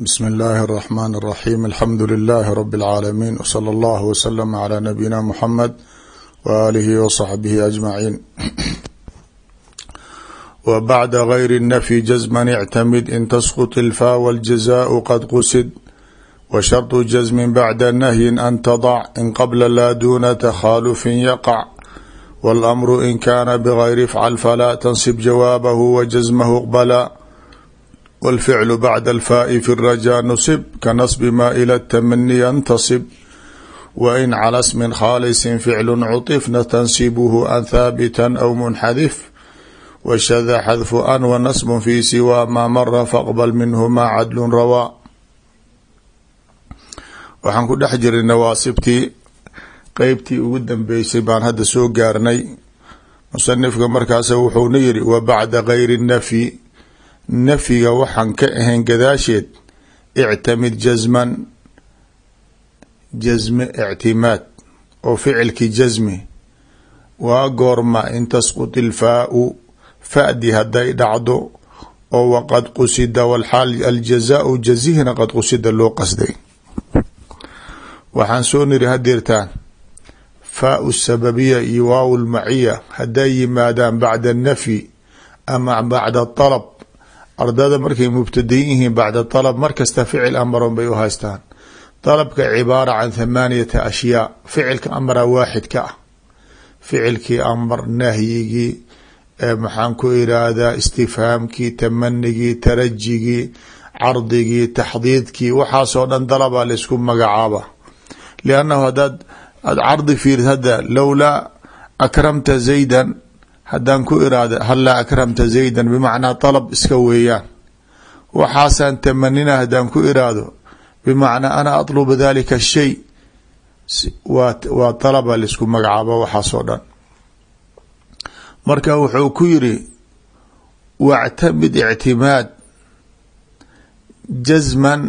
بسم الله الرحمن الرحيم الحمد لله رب العالمين وصلى الله وسلم على نبينا محمد وآله وصحبه أجمعين. وبعد غير النفي جزما اعتمد إن تسقط الفاء والجزاء قد قصد وشرط جزم بعد نهي أن تضع إن قبل لا دون تخالف يقع والأمر إن كان بغير افعل فلا تنصب جوابه وجزمه اقبلا والفعل بعد الفاء في الرجاء نصب كنصب ما إلى التمني ينتصب وإن على اسم خالص فعل عطف تنصبه أن ثابتا أو منحذف وشذ حذف أن ونصب في سوى ما مر فاقبل منه ما عدل روا. waxaan ku dhex jiray nawaasibtii qeybtii ugu dambeysay baan hadda soo gaarnay. musanifka markaas wuxuuna yiri wa bacda gayri nafyi nafyiga waxaan ka ahayn gadaasheed ictamid jazman jazme ictimaad oo ficilki jazmi waa goorma in tasqut ilfaau fadi hadday dhacdo oo waqad qusida walxaal aljazaau jazihna qad qusida loo qasday. waxaan soo niri hadeertaan faau sababiya iyo waaw lmaciya hadday yimaadaan bacda nafyi ama bacda alab ardada markay mubtadayin yihiin bacda alab markasta ficil amaron bay u haystaan. dalabka cibaara can thamaaniyata ashyaa ficilka amara waaxid ka ah ficilkii amar nahyigii maxaan ku iraahdaa istifhaamkii tamanigii tarajigii cardigii taxdiidkii waxaasoo dhan dalabaa laysku magacaaba. liannahu hadaad cardi fiirid hadda lowlaa akramta zaydan haddaan ku iraahdo hallaa akramta zaydan bimacnaa dalab iska weeyaan. waxaasaan tamanina haddaan ku iraahdo bimacnaa ana atlubu dalika shay waa dalaba laisku magacaabo waxaasoo dhan. marka wuxuu ku yiri wactamid ictimaad jazman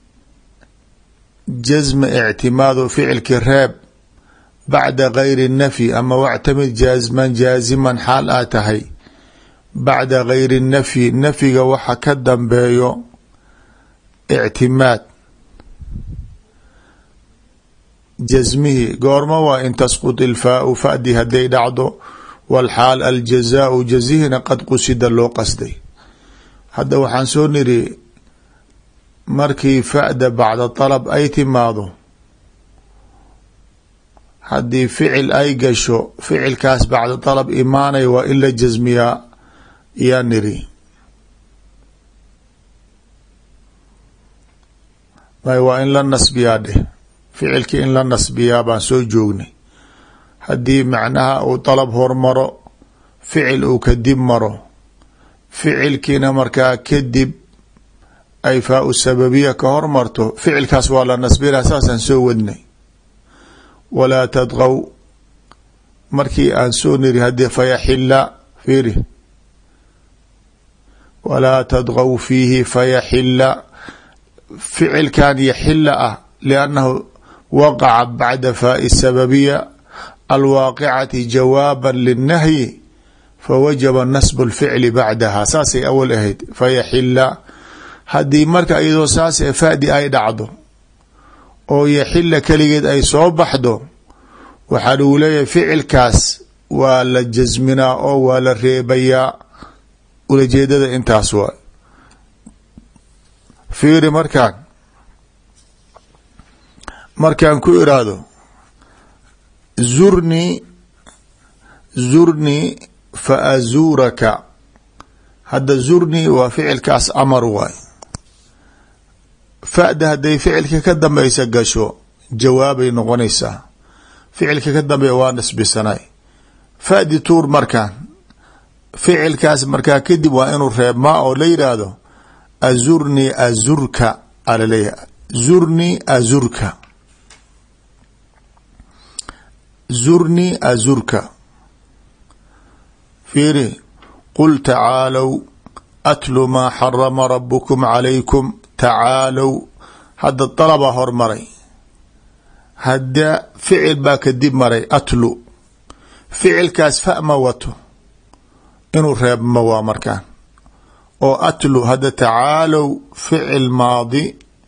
jazma ictimaado ficilki reeb bacda gayri nafyi ama wactamid jazman jaaziman xaal aa tahay bacda gayri nafyi nafyiga waxa ka dambeeyo ictimaad jazmihi goorma waa in tasqut ilfaau fadi hadday dhacdo walxaal aljazaau jazihina qad qusida loo qasday. hadda waxaan soo niri markii fa'da bacda dalab ay timaado haddii ficil ay gasho ficilkaas bacda dalab imaanay waa in la jasmiyaa yaa niri. waa in la nasbiyaa dheh ficilkii in la nasbiyaa baan soo joognay. haddii macnaha uu dalab hormaro ficil uu kadib maro ficilkiina markaa kadib ay faau sababiya ka hormarto ficilkaas waa la nasbinaa saasaan soo wadnay. walaa tadqow markii aan soo niri haddii fayaxila fiiri walaa tadqow fiihi fayaxila ficilkan yaxila ah liannahu waqaca bacda faai sababiya alwaaqicati jawaaba linnahyi fawajaba nasbu lficli bacdaha saasay awal ahayd fayaxila. haddii marka iyadoo saas ee fadi ay dhacdo oo yaxila keligeed ay soo baxdo waxaa lagu leeyahay ficilkaas waa la jasminaa oo waa la reebayaa. ulajeedada intaas waa fiiri markaan ku iraahdo zurnii fa azuuraka hadda zurnii waa ficilkaas amar waay. fa'da hadday ficilka ka dambeysa gasho jawaabay noqonaysaa ficilka ka dambeeya waa nasbisanay. fa'di tuur markaan ficilkaas markaa kadib waa inuu reebmaa oo la yidhaahdo azurnii azurka alaleeyahay zurnii azurka zurnii azurka. fiiri qul tacaalow atlu maa xarama rabukum calaykum tacaalow hadda dalabaa hormaray hadda ficil baa kadib maray atlu ficilkaas fa ma wato inuu reebma waa markaan oo atlu hadda tacaalow ficil maadi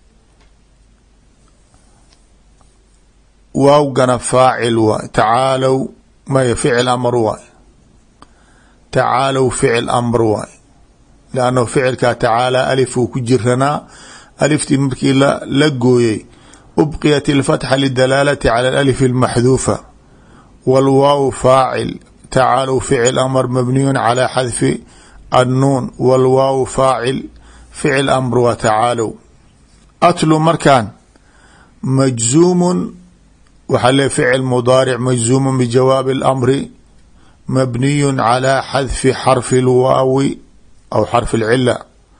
waawgana faacil waay tacaalow maya ficil amr waay tacaalow ficil amr waay lannahu ficilkaa tacaalaa alif uu ku jiranaa aliftii markii la gooyey ubqiyat ilfatxa lidalaalati cala alif almaxduufa walwaaw faacil tacaalow ficil amr mabniyun calaa xadfi annuun walwaaw faacil ficil amr waa tacaalow atlu markaan majzuumun waxaa le ficil mudaaric majzuumun bijawaabi اlamri mabniyun calaa xadfi xarfi اlwaawi aw xarfi اlcila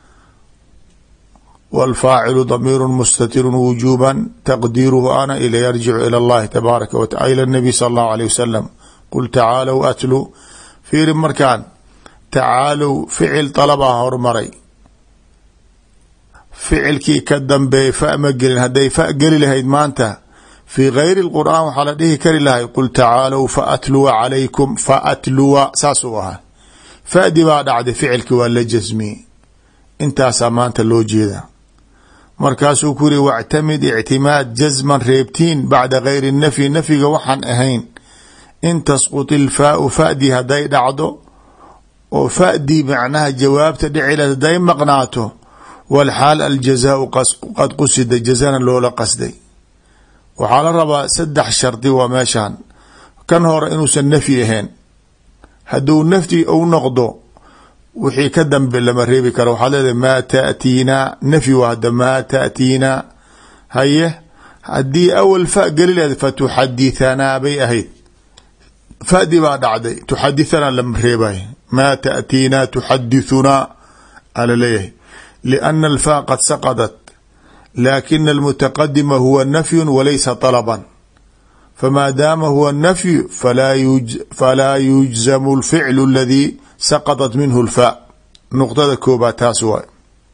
wاlfaacilu damiiru mustatiru wujuuba taqdiiruhu ana ila yarjicu ilى اllahi tabaaraka wa taala ila الnabiy sala اllahu alيه wasalam qul tacaalow atlu fiiri markaan tacaalow ficil dalabaa hormaray ficilkii ka dambeeyay fa ma gelin hadday fa geli lahayd maanta fii gayri اlqur'aan waxaa la dhihi kari lahay qul tacaalow faatluwa calaykum faatluwa saasuu ahaa fadi baa dhacday ficilki waa la jasmiyey intaasaa maanta loo jeeda markaasuu ku yiri wاctamid ictimaad jasman reebtiin bacda gayri nafyi nafyiga waxaan ahayn in tasqut ilfaau fadi hadday dhacdo oo fadii macnaha jawaabta dhicila hadday maqnaato walxaal aljazaau qad qusida jazana loola qasday waxaa la rabaa saddex shardi waa meeshaan kan hore inuusan nafyi ahayn hadduu nafyi ou noqdo wixii ka dambe lama reebi karo waxaad leedahay maa taatiinaa nafyi waa hadda maa taatiinaa haye haddii awal fa geli lahayd fatuxadithanaa bay ahayd fadi baa dhacday tuxadithanaa lama reebay maa taatiinaa tuxadithunaa ala leeyahay liana alfaa qad saqadat lakin almutaqadima huwa nafyu walaysa طalban famaa daama huwa nafyu falaa yujzamu اlficlu اladii saqaطat minhu اlfaa nuqdada koobaad taas waay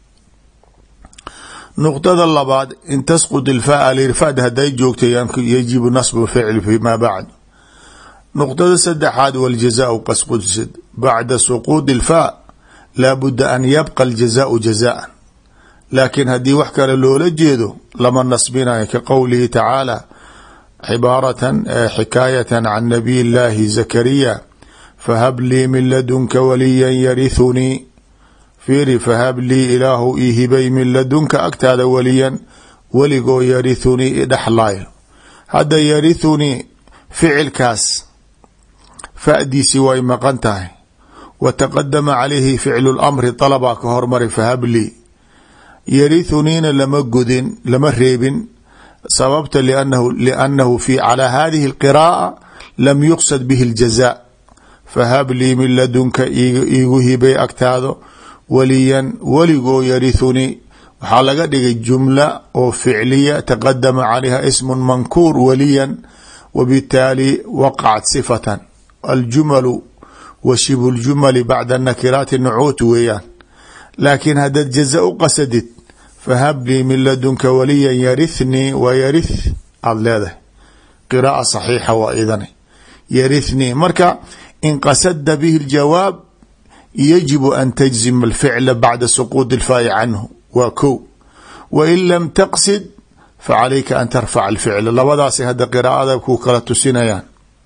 nuqdada labaad in tasqud ilfaa lirfad hadday joogta yajibu nasbu ficl fima bacd nuqdada saddexaad wاljazaau qasqudsid bacda suquud اlfaa laa buda an yabqa aljazaau jazaan laakiin haddii wax kale loola jeedo lama nasbinayo ka qowlihi tacaala cibaaratan xikaayatan can nabiy llaahi zakariya fahab lii min ladunka waliyan yarithunii fiiri fahab lii ilaahu ii hibay min ladunka agtaada waliyan weligoo yarithunii idhexlaayo hadda yarithunii ficilkaas fa'diisi way maqan tahay wa taqadama calayhi ficlu lamri dalabaa ka hormari fahab lii yarithuniina lama godin lama reebin sababta liannahu fi calaa hadihi اlqiraa'a lam yuqsad bihi اljazaa fahab lii min ladunka iigu hibay agtaado waliyan weligoo yarithunii waxaa laga dhigay jumla oo ficliya taqadama calayha ismu mankuur waliyan wabitaali waqacat sifatan aljumalu wa shibu ljumali bacda nakiraati nucuut weeyaan laakiin haddaad jaza u qasadid fahab lii min ladunka waliyan yarithnii wa yarith aada leedahay qiraa'a saxiixa waa idane yarithnii marka in qasada bihi اljawaab yajibu an tajzima alficla bacda suquudi اlfaa'i canhu waa kow wain lam taqsid facalayka an tarfaca alficla labadaasay hadda qiraa'ada ku kala tusinayaan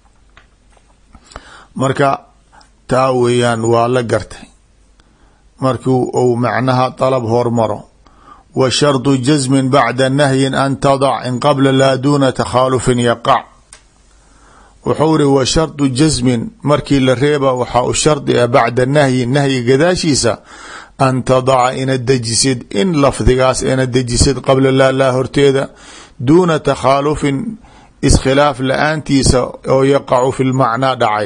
marka taa weeyaan waa la gartay markii uu macnaha dalab hormaro wa shardu jasmin bacda nahyin an tadac in qabla laa duuna takhaalufin yaqac wuxuu iri wa shardu jasmin markii la reeba waxaa u shardi ah bacda nahyi nahyi gadaashiisa an tadaca inaad dejisid in lafdigaas inaad dejisid qabla laa horteeda duuna takhaalufin iskhilaaf la-aantiisa oo yaqacu fi lmacnaa dhacay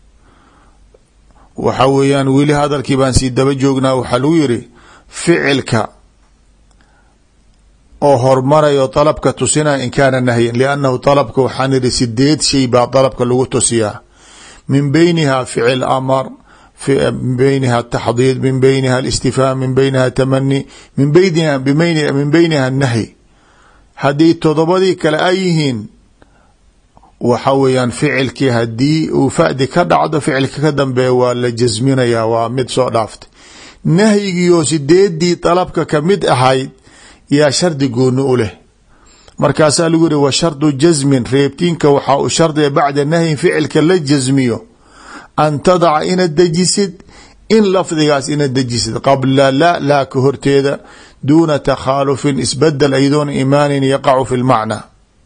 waxa weeyaan weli hadalkii baan sii daba joognaa waxaa lagu yiri ficilka oo hormarayo dalabka tusinaya in kaana nahyan liannahu dalabka waxaan ihi 8 shay baa dalabka lagu tusiyaa min beyniha ficil amar min beyniha taxdiid min beyniha alistifhaam min beyniha tamani min beyniha nahyi haddii todobadii kale ay yihiin waxa weeyaan ficilkii haddii uu fadi ka dhacdo ficilka ka dambeeya waa la jasminayaa waa mid soo dhaaftay nahyigiioo sideedii dalabka kamid ahayd yaa shardi gooni u leh. markaasaa lagu yihi wa shardu jasmin reebtiinka waxaa u shardiga bacda nahyin ficilka la jasmiyo an tadaca inaad dejisid in lafdigaas inaad dejisid qabla laa ka horteeda duuna takhaalufin isbedel aydoon imaanin yaqacu fi lmacna.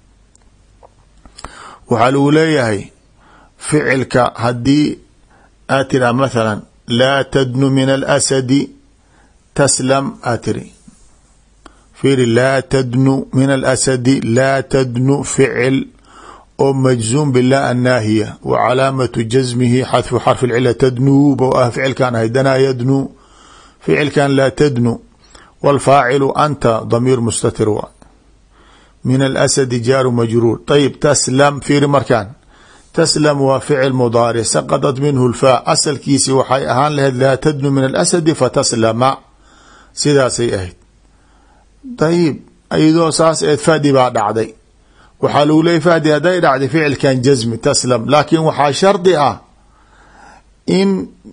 waxaa lagu leeyahay ficilka haddii aad tira mathalan laa tadnu min alasadi taslam aad tiri fiiri laa tadnu min alasadi laa tadnu ficil oo majzuum bila annaahiya wa calaamatu jasmihi xadfu xarfi lcila tadnuu bo ah ficilkan ahay danaa yadnu ficilkan laa tadnu wاlfaacilu anta damiir mustatir wa min alasadi jaaru majruur. ayib taslam fiiri markaan taslam waa ficil mudaaric saqadat minhu lfaa asalkiisi waxay ahaan lahayd laa tadnu min alasadi fataslama sidaasay ahayd. ayib iyadoo saas eed fadi baa dhacday waxaa lagu leeyay fadi hadday dhacday ficilkan jasmi taslam laakiin waxaa shardi ah in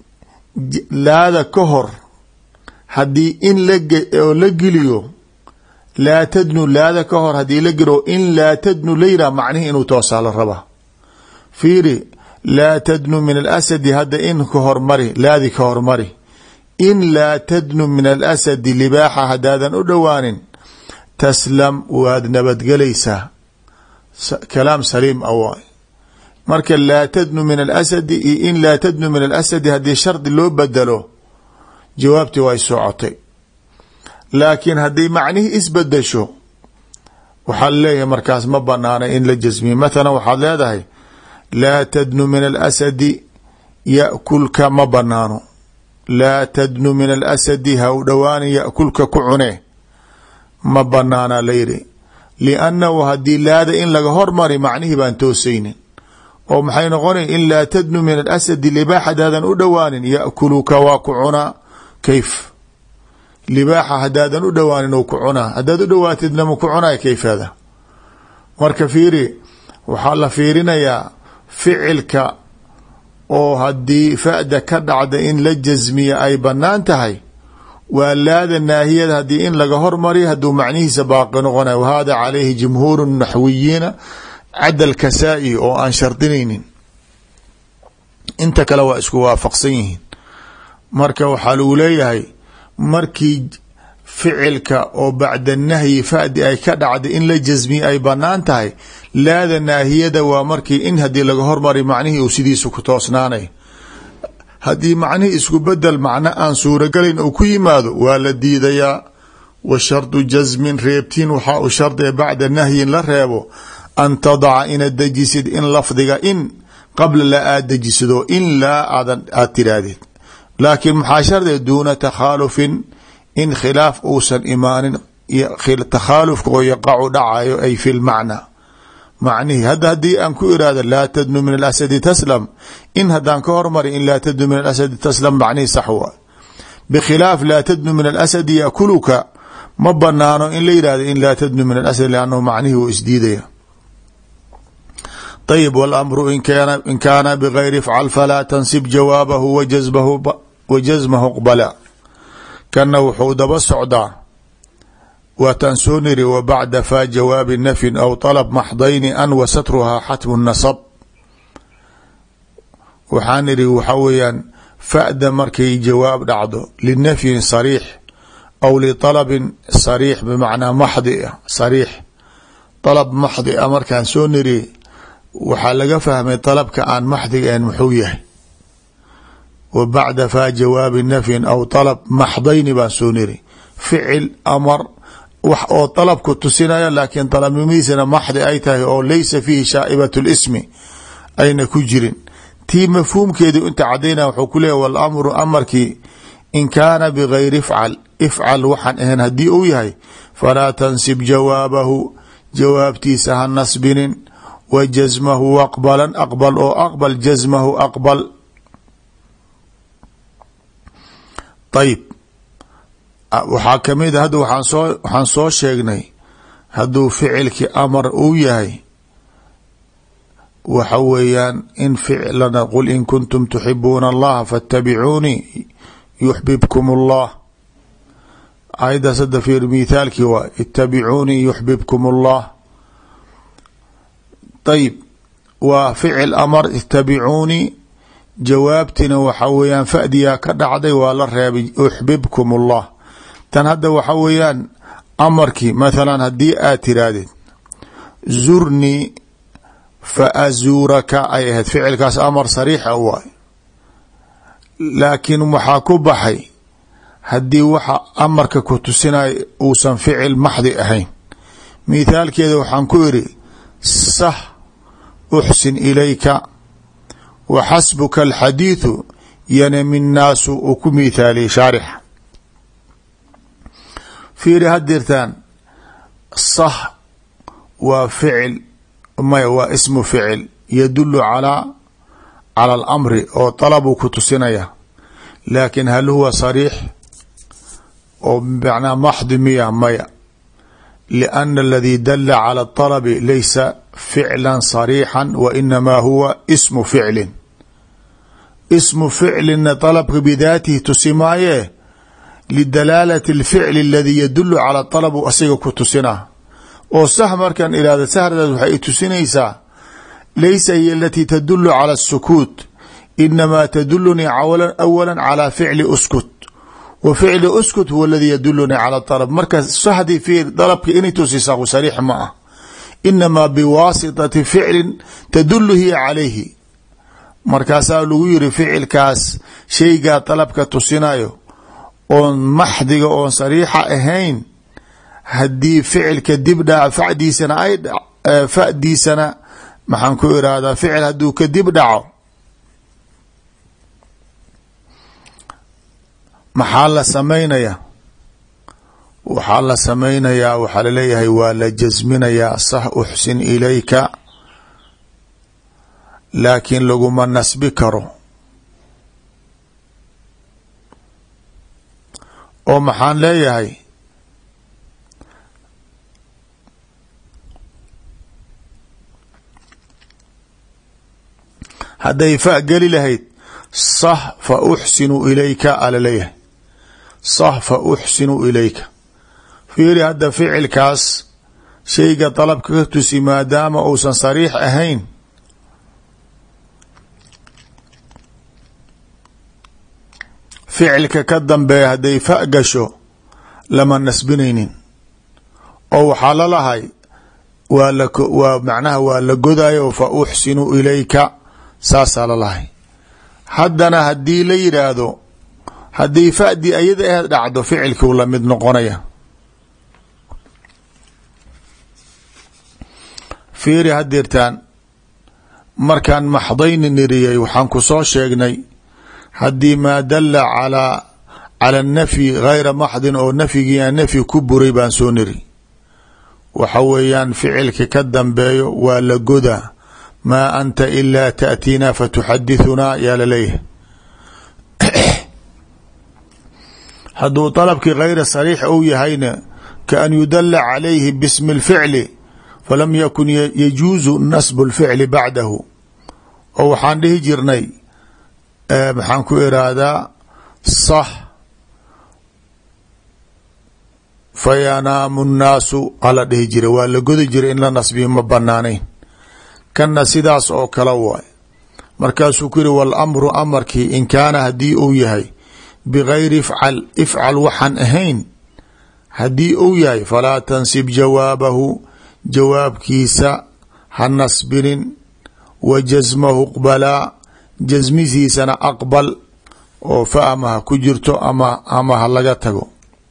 laada ka hor haddii in oo la geliyo laa tadnu laada ka hor haddii la geliyo in laa tadnu la yidhah macnihi inuu toosaa la rabaa. fiiri laa tadnu min alasadi hadda in ka hormari laadi ka hormari in laa tadnu min alasadi libaaxa haddaadan u dhowaanin taslam waad nabadgelaysaa kalaam saliim a waay. marka laa tadnu min alasadi iyo in laa tadnu min alasadi haddii shardi loo bedelo jawaabtii way socotay. laakiin haddii macnihii isbedesho waxaa laleeyahay markaas ma banaana in la jasmiye. mathalan waxaad leedahay laa tadnu min alasadi yakulka ma banaano laa tadnu min alasadi ha u dhowaanin yakulka ku cune ma banaana layidhi liannahu haddii laada in laga hormari macnihii baan toosaynin oo maxay noqonay in laa tadnu min alasadi libaax hadaadan u dhowaanin yakuluka waa ku cunaa kayf libaaxa hadaadan u dhowaanin ou ku cunaa haddaad u dhowaatidna ma ku cunay kayfada. marka fiiri waxaa la fiirinayaa ficilka oo haddii fa'da ka dhacda in la jasmiya ay banaan tahay waa laada naahiyada haddii in laga hormari hadduu macnihiisa baaqi noqonay wahada calayhi jumhuuru naxwiyiina cadal kasaa-i oo aan shardinaynin inta kale waa isku waafaqsan yihiin. marka waxaa lagu leeyahay markii ficilka oo bacda nahyi fadi ay ka dhacday in la jasmiye ay banaan tahay laada naahiyada waa markii in haddii laga hormari macnihii uu sidiisa ku toosnaanay. haddii macnihii isku bedel macno aan suurogalayn uu ku yimaado waa la diidayaa. wa shardu jasmin reebtiin waxaa u shardiga bacda nahyin la reebo an tadaca inaad dejisid in lafdiga in qabla la aad dejisado in laa aad tiraahdid laakiin maxaa shardiga duuna takhaalufin in khilaaf uusan imaanin takhaalufka oo yaqacu dhacayo ay fi lmacna macnihi hadda haddii aan ku iraahdo laa tadnu min alasadi taslam in haddaan ka hormari in laa tadnu min alasadi taslam macnihi sax wa bikhilaaf laa tadnu min alasadi yakuluka ma banaano in la yihahdo in laa tadnu min alasad lannahu macnihi wuu isdiidaya. ayib walamru in kaana bgayri ifcal falaa tansib jawaabahu wa jasmahu qbala. kana wuxuu daba socdaa waataan soo niri wa bacda faa jawaabi nafyin aw طalb maxdayni an wa satruhaa xatmu nasab. waxaan iri waxa weeyaan fa'da markay jawaab dhacdo linafyin sariix aw liطalabin sariix bimacnaa maxdi sariix طalab maxdi a markaan soo niri waxaa laga fahmay طalabka aan maxdiga ahayn muxuu yahay. wa bacda faa jawaabi nafyin aw طalb maxdayni baan soo niri ficil amar wax oo طalabku tusinaya laakiin طalabnimihiisana maxdi ay tahay oo laysa fiihi shaa'ibaة اlismi ayna ku jirin tii mafhuumkeedu inta cadaynaya wuxuu ku leeyahy walamru amarkii in kaana bgayri ifcal waxaan ahayn haddii uu yahay falaa tansib jawaabahu jawaabtiisa ha nasbinin wa jasmahu aqbalan aqbal oo aqbal jasmahu aqbal. ayib waxaa kamid a hadda waxaan soo sheegnay hadduu ficilkii amar uu yahay waxa weeyaan in ficlana qul in kuntum tuxibuuna allaha faاtabicuunii yuxbibkum اllah. aayaddaas hadda fiir mithaalkii waa itabicuunii yuxbibkum اllah. ayib waa ficil amar itabicuunii, jawaabtina waxa weeyaan fadiyaa ka dhacday waa la reebay yuxbibkum اllah. tan hadda waxa weeyaan amarkii mathalan haddii aad tiraahdeed zurnii fa azuuraka ay ahayd, ficilkaas amar sariixa waay, laakiin waxaa ku baxay haddii waxa amarka ku tusinaya uusan ficil maxdi ahayn. mithaalkeeda waxaan ku iri sah uxsin ilayka wa xasbuka alxadiidu yanami nnaasu uu ku mithaaliyey shaarixa. fiiri hadirtaan sah waa ficil maya waa ismu ficil yadulu calaa alamri oo dalabuu ku tusinaya, laakin hal huwa sariix oo macnaa maxdi miya maya, lianna aladii dala cala اطalabi laysa ficla صariixا wa inamaa huwa ismu ficlin. ismu ficlina dalabka bidaatihi tusimaaye lidalaalati اlficli aladii yadulu cala طalab asiga ku tusinaa. oo sah markan ihahda sahradeed waxay tusinaysaa laysa hiy alatii tadulu cala الsukuut, inamaa tadulunii awala calى ficli uskut, wa ficli uskut huwa aladii yadulunii cala طalab. marka sahdii fi dalabka inay tusisaa sariix ma ah, inamaa biwaasitati ficlin tadulu hiya calayhi. markaasaa lagu yiri ficilkaas shaygaa dalabka tusinayo oon maxdiga oon sariixa ahayn, haddii ficilka dib dhaca fadiisana ay fadiisana maxaan ku irahdaa ficil hadduu ka dib dhaco maxaa la samaynaya? waxaa la samaynayaa waxaa laleeyahay waa la jasminayaa sah uxsin ilayka, laakiin laguma nasbi karo. oo maxaan leeyahay hadday fa geli lahayd sah fa uxsinu ilayka ala leeyahay, sah fa uxsinu ilayka. fiiri hadda ficilkaas shayga dalabka ka tusi maadaama uusan sariix ahayn, ficilka ka dambeeya hadday fa gasho lama nasbinaynin, oo waxaa lalahay waa macnaha waa la godayo fa uxsinu ilayka saasaa lalahay. haddana haddii la yidhaahdo haddii fadii ayada aheed dhacdo ficilkuu la mid noqonaya. fiiri hadirtaan markaan maxdayni niriyay waxaan ku soo sheegnay haddii maa dala cala nafyi gayra maxdin oo nafyigiia nafyi ku buray baan soo niri, waxa weeyaan ficilka ka dambeeyo waa la godaa. maa anta ilaa taأtiina fatuxadithunaa yaa laleeyahay. hadduu dalabkii gayra sariix ou yahayna kaan yudala calayhi bismi اlficli falam yakun yajuuzu nasbu اlficli bacdahu. oo waxaan dhihi jirnay maxaan ku irahdaa sah fayanaamu nnaasu ala dhihi jira, waa la godi jira in la nasbiyo ma banaanayn. kana sidaas oo kale waay. markaasuu ku yiri walamru amarkii in kaana haddii uu yahay bigayri ifcal waxaan ahayn haddii uu yahay falaa tansib jawaabahu, jawaabkiisa ha nasbinin, wa jasmahu qbalaa, jasmisiisana aqbal oo fa ama ha ku jirto ama ha laga tago.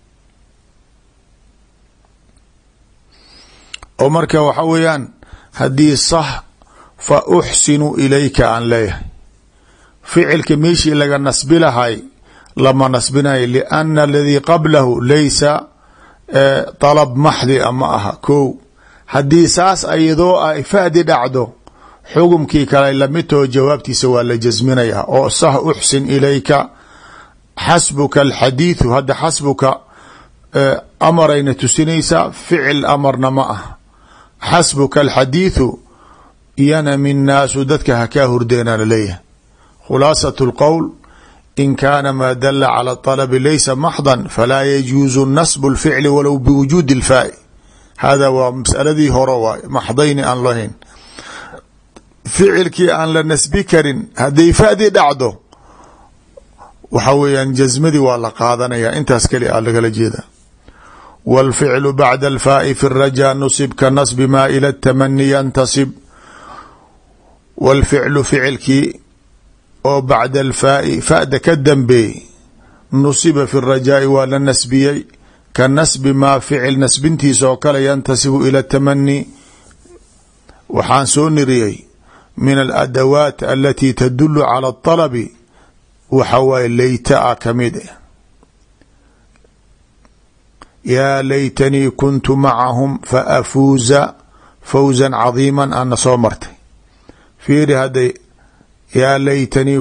oo marka waxa weeyaan haddii sah fa uxsinu ilayka aan leeyahay, ficilka meeshii laga nasbi lahay lama nasbinayo, lianna aladii qablahu laysa dalab maxdi ama aha. kow haddii saas ayadoo ay fadi dhacdo xugumkii kale lamidtoo jawaabtiisa waa la jasminaya. oo sah uxsin ilayka xasbuka alxadiidu, hadda xasbuka amarayna tusinaysaa, ficil amarna ma ah. xasbuka alxadiidu yanami nnaasu, dadka hakaa hurdeenaa laleeyahay. khulaasat اlqowl in kaana maa dala calى طalabi laysa maxdan falaa yajuuzu nasbu اlficli walow biwujuudi اlfaa'i. hada waa masaladii hore waay, maxdayni aan lahayn. ficilkii aan la nasbi karin hadday fa'dii dhacdo waxa weeyaan jasmadii waa la qaadanaya, intaas keli a lagala jeeda. wاlficlu bacda alfaa'i fi الrajaa nusib ka nasbi maa ila الtamani yantasib. wاlficlu ficilkii oo bacda alfaa'i fa'da ka dambeey nusiba fi الrajaa'i waa la nasbiyey ka nasbi maa ficil nasbintiisa oo kale yantasibu ila الtamani. waxaan soo niriyey min aladawaat alati tadulu calى الطalabi waxa waaye layta a kamid ah. yaa laytanii kuntu macahum faafuuza fawزa cadiima ana soo martay. fiiri hadday yaa laytanii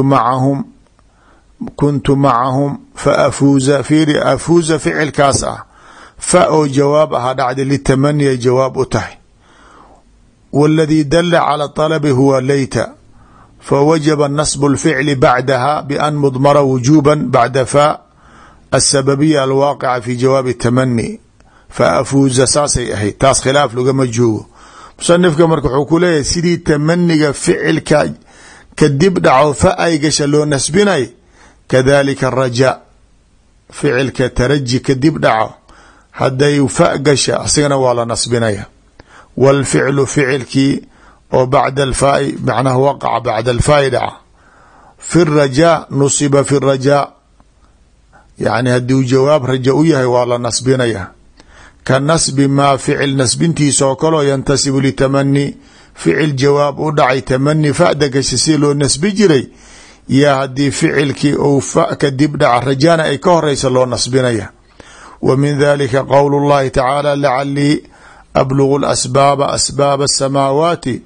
kuntu macahum faafuuza, fiiri afuuza ficilkaas ah fa oo jawaab aha dhacday litamani ay jawaab u tahay. wاladii dala calى طalabi huwa layta fawajaba nasb اlficli bacdaha ban mdmara wujuba bacda fa asababiya alwaaqica fi jawaabi الtamani faafuuza saasay ahayd. taas khilaaf lagama joogo. musanifka marka wuxuu ku leeyahay sidii tamaniga ficilka kadib dhaco fa ay gasha loo nasbinay kadalika الrajaa ficilka taraji kadib dhaco hadday fa gasha asigana waa la nasbinaya. wاlficlu ficilkii oo bacda alfaa'i macnaha waqaca bacda alfaa'i dhaca fi الrajaa nusiba fi الrajaa, yani hadduu jawaab raja u yahay waa la nasbinaya. ka nasbi maa ficil nasbintiisa oo kaleo yantasibu litamani ficil jawaab u dhacay tamani fa'da gasha si loo nasbi jiray yaa haddii ficilkii ou fa kadib dhaca rajaana ay ka horeysa loo nasbinaya. wa min dalika qowl اllahi tacaala lacalii ablugu asbaaba asbaaba الsamaawaati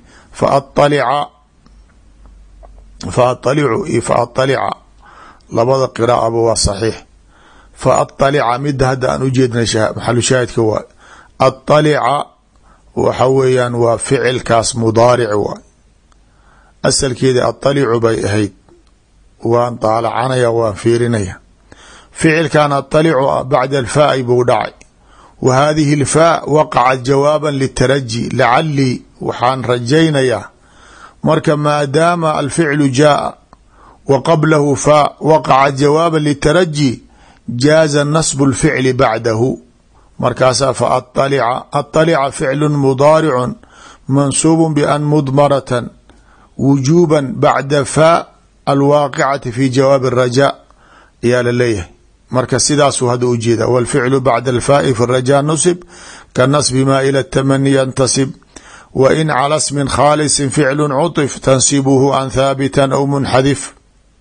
faطalica labada qiraa'aba waa saxiix. faطalica mida hadda aan ujeedna maxalu shaahidka waay. aطalica waxa weeyaan waa ficilkaas mudaaric waay, asalkeeda aطalicu bay ahayd. waan taalacanaya waan fiirinaya. ficilkan aطalicu bacda alfaa'i buu dhacay. wa hadihi اlfaa waqacat jawaaba litaraji lacalii waxaan rajaynayaa. marka maadaama alficlu jaaa wa qablahu faa waqacat jawaaba litaraji jaaza nasb اlficli bacdahu. markaasaa faطalica ficlu mudaaricu mansuub ban mdmarata wujuba bacda faa alwaaqicati fi jawaab الrajaa ayaa la leeyahay. marka sidaasuu hadda ujeeda. wاlficlu bacda alfaa'i fi الrajaa nusib ka nasbi maa ila الtamani yantasib. wa in calى smin khaalisi ficlu cuطif tansibuhu an haabita aw munxadif.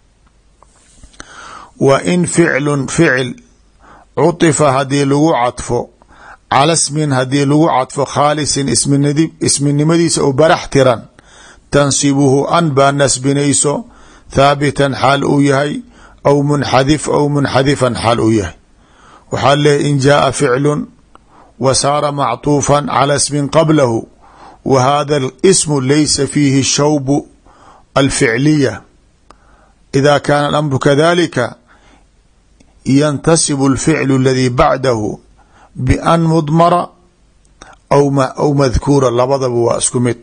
wa in ficlu ficil cuطifa hadii lagu cadfo cala smin hadii lagu cadfo khaalisin isminimadiisa u barax tiran tansibuhu an baa nasbinayso thaabitan xaal uu yahay aw munxadifan xaal uu yahay. waxaa leeyahy in jaaa ficlu wa saara macطuufa cala smin qablahu wa hada اsmu laysa fiihi shawbu alficliya ida kaana alamru kadalika yantasibu اlficlu اladii bacdahu ban mdmara aw madkuura labadaba waa isku mid.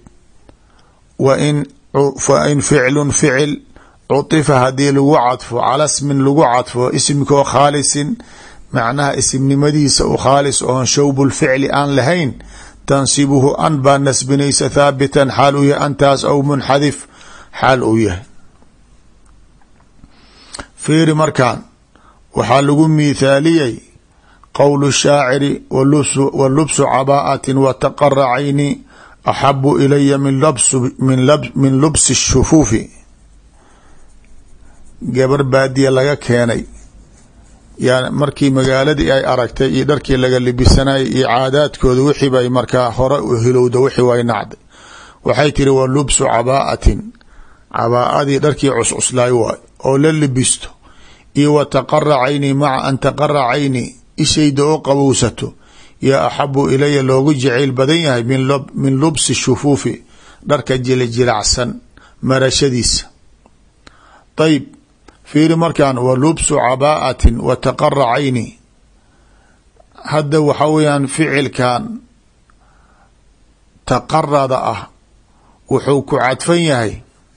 fain ficlu ficil cuطifa hadii lagu cadfo cala smin lagu cadfo ismikoo khaalisin macnaha isimnimadiisa u khaalis oon shawb lficli aan lahayn tansibuhu an baa nasbinaysa thaabitan xaal uu yahay antaas aw munxadif xaal uu yahay. fiiri markaan waxaa lagu miithaaliyey qowl shaaciri walubsu cabaa'ati wataqaracayni axabu ilaya min lubsi الshufuufi. gabar baadiya laga keenay yani markii magaaladii ay aragtay iyo dharkii laga libisanayay iyo caadaadkooda wixii bay markaa hore u hilowda wixii way nacday. waxay tiri wa lubsu cabaa'atin cabaa'adii dharkii cuscuslaay waay oo la libisto iyo wa taqaracayni maca an taqaracayni ishayda oo qabowsato yaa axabu ilaya loogu jacayl badan yahay min lubsi shufuufi dharka jiljilacsan marashadiisa. ayb fiiri markan wa lubsu cabaa'atin wa taqara cayni hadda waxa weeyaan ficilkan taqarada ah wuxuu ku cadfan yahay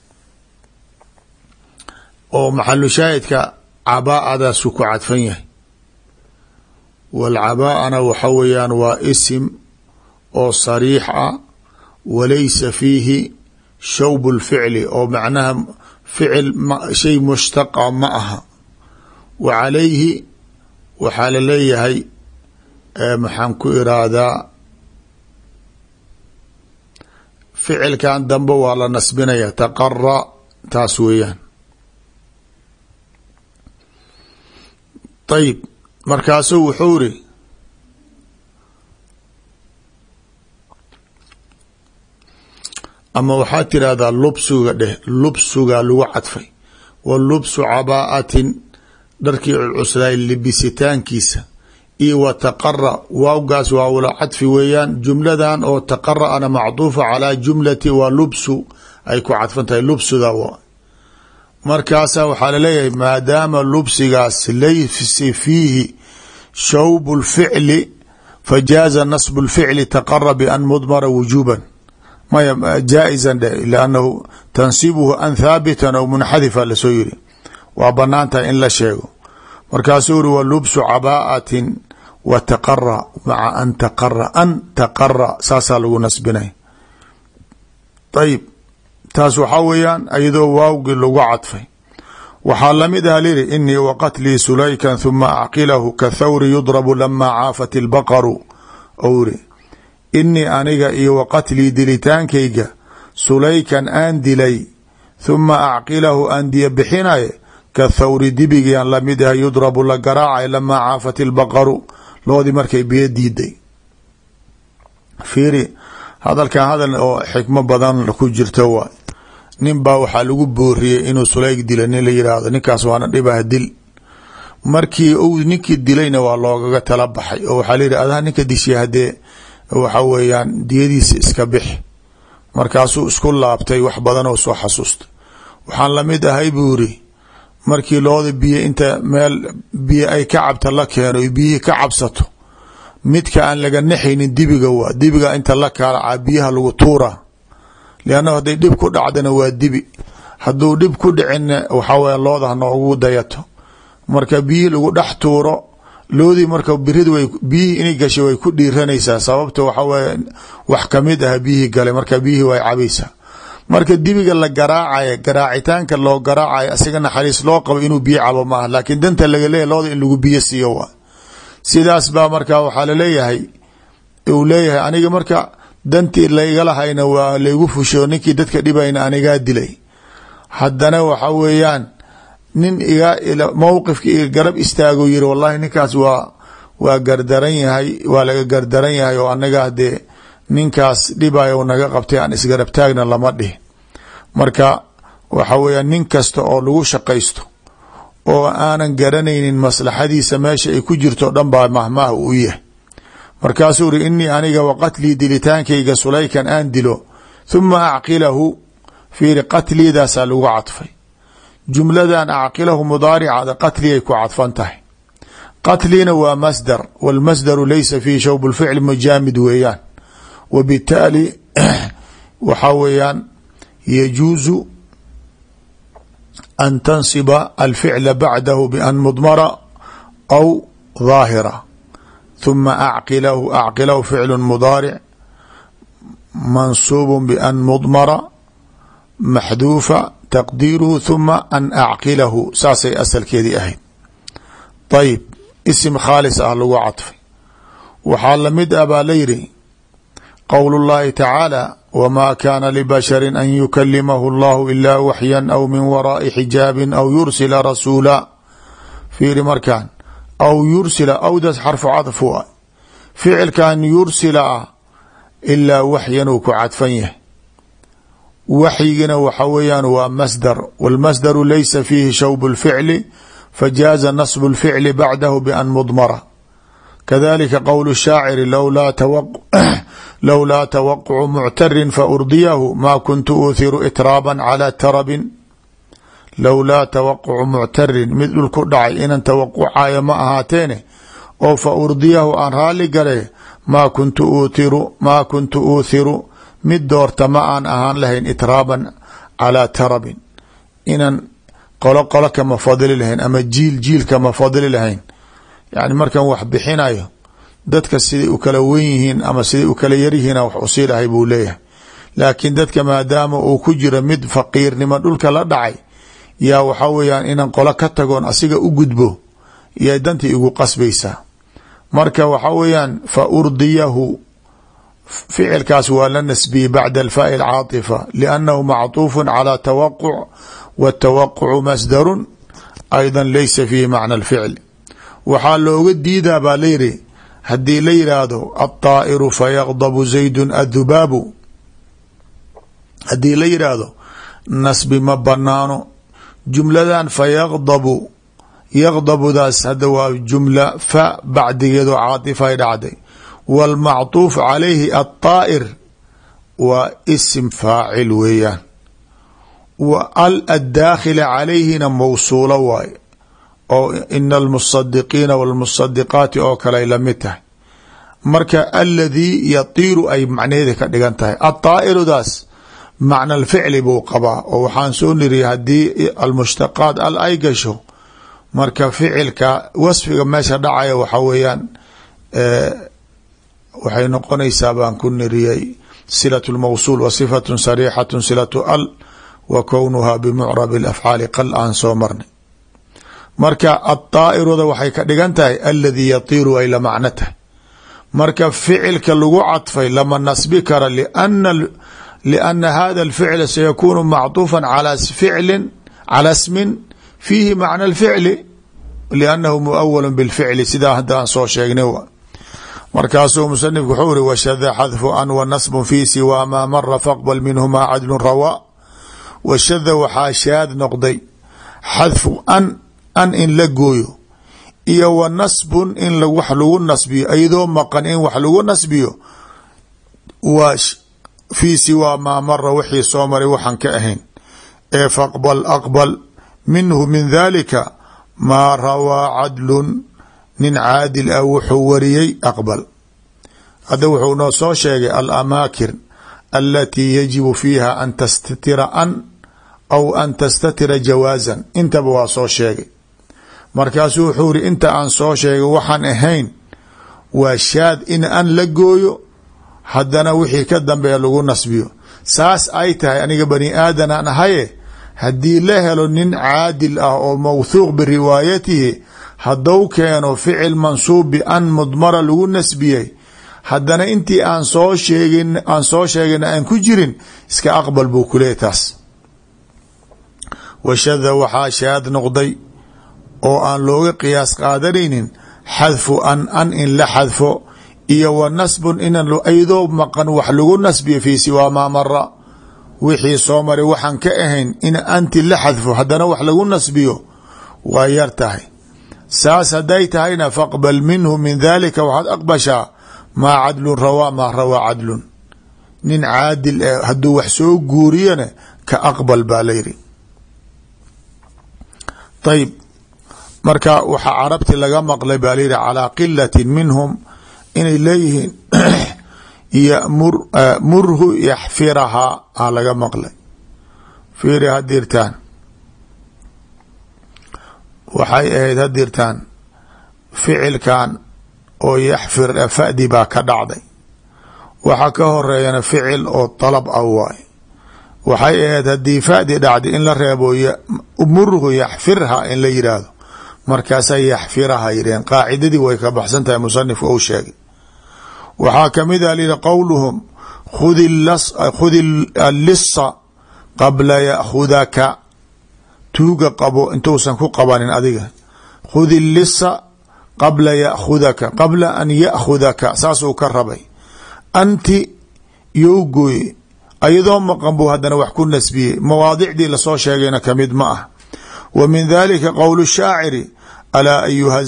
oo maxalu shaahidka cabaa'adaasu ku cadfan yahay waalcabaa'ana waxa weeyaan waa isim oo sariix ah walaysa fiihi shawb lficli oo macnaha ficil shay mushtaqa ma aha wa calayhi waxaa la leeyahay maxaan ku iraahdaa ficilkan dambe waa la nasbinaya taqara taas weeyaan ayib markaasuu wuxuu iri ama waxaa tirahdaa lubsuga dheh lubsugaa lagu cadfay wa lubsu cabaa'atin dharkii cuslaay libisitaankiisa iyo wa taqara waawgaas waawla cadfi weeyaan jumladan oo taqara ana macduufa calaa jumlati wa lubsu ay ku cadfan tahay lubsuda w markaasaa waxaa laleeyahay maadaama lubsigaas laysa fiihi shawb lficli fajaaza nasb lficli taqara ban mudmara wujuban maya jaa-izan dhe lannahu tansibuhu an thaabitan aw munxadifa lasoo yiri waa banaan tahay in la sheego markaasuu uri wa lubsu cabaa'atin wa taqara maca an taqara saasaa lagu nasbinay ayib taas waxaa weeyaan iyadoo waawgii lagu cadfay waxaa lamid ah liri inii waqatlii sulaykan huma acqilahu kathawri yudrabu lama caafat ilbaqaru owri inii aniga iyo waqatlii dilitaankayga sulaykan aan dilay huma acqilahu aan diya bixinaye kathawri dibigian lamid ah yudrabu la garaacay lamaa caafat ilbaqaru loodii markay biyo diiday fiiri hadalkan hadal oo xikmo badan ku jirto waay nin baa waxaa lagu booriyey inuu sulayg dila nin la yidhaahdo ninkaas waana dhibah dil markii uu ninkii dilayna waa loogaga tala baxay oo waxaa layihi adaa ninka dishay haddee waxa weeyaan diyadiisa iska bixi markaasuu isku laabtay wax badan oo soo xasuustay waxaan lamid ahay buu yiri markii looda biyo inta meel biyo ay ka cabta la keeno biyihii ka cabsato midka aan laga naxaynin dibiga waa dibiga inta la kaalacaa biyaha lagu tuura liannahu hadday dhib ku dhacdana waa dibi hadduu dhib ku dhicinna waxaa weya looda hanoogu dayato marka biyihii lagu dhex tuuro loodii marka birid way biyihii inay gashay way ku dhiiranaysaa sababta waxaa weya wax kamid ah biyihii galay marka biyihii way cabaysaa marka dibiga la garaacaya garaacitaanka loo garaacayo asiga naxariis loo qabo inuu biyo cabo maaha laakiin danta laga leeyahy looda in lagu biyo siiyo waa sidaas baa marka waxaa laleeyahay uu leeyahay aniga marka dantii laigalahayna waa laygu fusho ninkii dadka dhibayna anigaa dilay haddana waxa weeyaan nin mowqifka iga garab istaago yiri wallahi ninkaas waa gardaran yahay waa laga gardaran yahay oo anaga hadee ninkaas dhibayo naga qabtay aan isgarab taagna lama dhih marka waxa weeyaan nin kasta oo lagu shaqaysto oo aanan garanaynin maslaxadiisa meesha ay ku jirto dhan baa mahmaah u yahay markaasuu uri inii aniga waqatlii dilitaankayga sulaykan aan dilo huma acqilahu fiiri qatliidaasaa lagu cadfay jumladan acqilahu mudaaricada qatliyay ku cadfan tahay qatlina waa masdar wاlmasdaru laysa fihi shawb اlficl mujaamid weeyaan wbitaali waxaa weeyaan yajuuzu an tansiba alficla bacdahu ban mudmara aw daahira huma acqilahu ficlu mudaaric mansuub ban mudmara maxduufa taqdiiruhu huma an acqilahu saasay asalkeedii ahayd ayib isim khaalis ah lagu cadfay waxaa lamid ah baa la yidhi qowl اllahi tacaalى wma kana libashari an yukalimahu اllahu ila waxya aw min waraaءi xijaabi aw yursila rasuula fiiri markaan aw yursila awdaas xarfu cadf u ah ficilkan yursila ah ilaa waxyan uu ku cadfan yahay waxyigina waxa weeyaan waa masdar wاlmasdaru laysa fiihi shawb اlficli fajaaza nasb اlficli bacdahu ban mudmara kadalika qowl shaaciri lowlaa tawaqucu muctarin faurdiyahu maa kuntu uuthiru itraaba calى tarabin lowlaa tawaqucu muctarin mid dhul ku dhacay inan tawaqucayo ma ahaateene oo fa urdiyahu aan raalli gale maa kuntu uuthiru mid doorta ma aan ahaan lahayn itraaban calaa tarabin inan qolo kama fadili lahayn ama jiil kama fadili lahayn. yani markan wax bixinayo dadka siday u kala wen yihiin ama siday u kala yaryihiina wax usii lahay buu leeyahay. laakiin dadka maadaama uu ku jiro mid faqiirnimo dhulka la dhacay yaa waxaa weyaan inan qolo ka tagoon asiga u gudbo yay dantii igu qasbaysaa. marka waxaa weeyaan fa urdiyahu ficilkaas waa la nasbiyey bacda alfaa'i alcaatifa liannahu macطuufu calى tawaquc watawaqucu masdarun ayda laysa fiihi macna alficl. waxaa looga diidaa baa layidhi haddii la yidhaahdo alطaa'iru fayaqdabu zaydun adhubaabu, haddii la yidhaahdo nasbi ma banaano. jumladan fayaqdabu yaqdabudaas hadda waa jumla fa bacdigeedo caatifay dhacday, wاlmacطuuf calayhi aلطaa'ir waa isim faacil weeyaan, wa al addaakhila calayhina mawsuulo waaye oo ina almusadiqiina wاlmusadiqaati oo kale ay lamid tahay. marka aladii yatiiru ay macnaheeda ka dhigan tahay. aلطaa'irudaas macna alficli buu qabaa oo waxaan soo niri haddii almushtaqaat al ay gasho marka ficilka wasfiga meesha dhacaya waxa weeyaan waxay noqonaysaa baan ku niriyey silaة اlmawsuul wa صifaة sarيixaة silaة al wa kownuha bimucrab اafcaali qal aan soo marnay. marka aلطaa'iruda waxay ka dhigan tahay aladii yatiiru ay la macno tahay. marka ficilka lagu cadfay lama nasbi kara لأna hada الficl sayakunu macطuufa calى smin fiihi macna الficli لأnnahu muأwl bاlficli sidaa hadda aan soo sheegnay. markaasuu musanifku wuxuu iri washada xadfu an wanasb fi siwaa maa mara faqbl minhumaa cadlu rawaa. washada waxaa shaad noqday xadfu an in la gooyo iyo wa nasbun in wax lagu nasbiyo iyadoo maqan in wax lagu nasbiyo waa fii siwaa maa mara wixii soo maray waxaan ka ahayn ee faqbl aqbl minhu min dalika maa rawaa cadlun nin caadil ah wuxuu wariyey aqbal. hadda wuxuu noo soo sheegay alamaakin alatii yajibu fiiha an tastatira aw an tastatira jawaazan intaba waa soo sheegay. markaasuu wuxuu iri inta aan soo sheegay waxaan ahayn waa shaad in an la gooyo haddana wixii ka dambeeya lagu nasbiyo. saas ay tahay aniga bani aadan aan ahaye haddii la helo nin caadil ah oo mawthuuq biriwaayatihi haddou keeno ficil mansuub bian mudmara lagu nasbiyey haddana intii aan soo sheegayna aan ku jirin iska aqbal buu ku leeyahy taas. washada waxaa shaad noqday oo aan looga qiyaas qaadanaynin xadfu an in la xadfo iyo wa nasbun inan aydoo maqan wax lagu nasbiyo fii siwaa maa mara wixii soo maray waxaan ka ahayn in anti la xadfo haddana wax lagu nasbiyo waa yar tahay. saas hadday tahayna faqbal minhu min dalika waxaad aqbashaa maa cadlun rawaa maa rawaa cadlun nin caadil hadduu wax soo guuriyana ka aqbal baa layidhi. ayb marka waxaa carabti laga maqlay baa layidhi calaa qilati minhum inay leeyihiin murhu yaxfirahaa a laga maqlay. fiiri hadirtaan waxay ahayd hadirtaan ficilkan oo yaxfir fadi baa ka dhacday waxa ka horeeyana ficil oo dalab ah waay. waxay ahayd haddii fadi dhacday in la reebo murhu yaxfirha in la yidhaahdo markaasay yaxfiraha yidhaheen. qaacidadii way ka baxsan tahay musanifku ou sheegay. waxaa kamid a lihi qowluhum khudi allisa qabla yakhudaka tuuga qabo intuusan ku qabanin adiga. khudi lisa qabla yakhudaka qabla an yakhudaka saasuu ka rabay. anti you gooye ayadoo maqan buu haddana wax ku nasbiyey mawaadicdii lasoo sheegayna kamid ma ah. wa min dalika qowl shaaciri alaa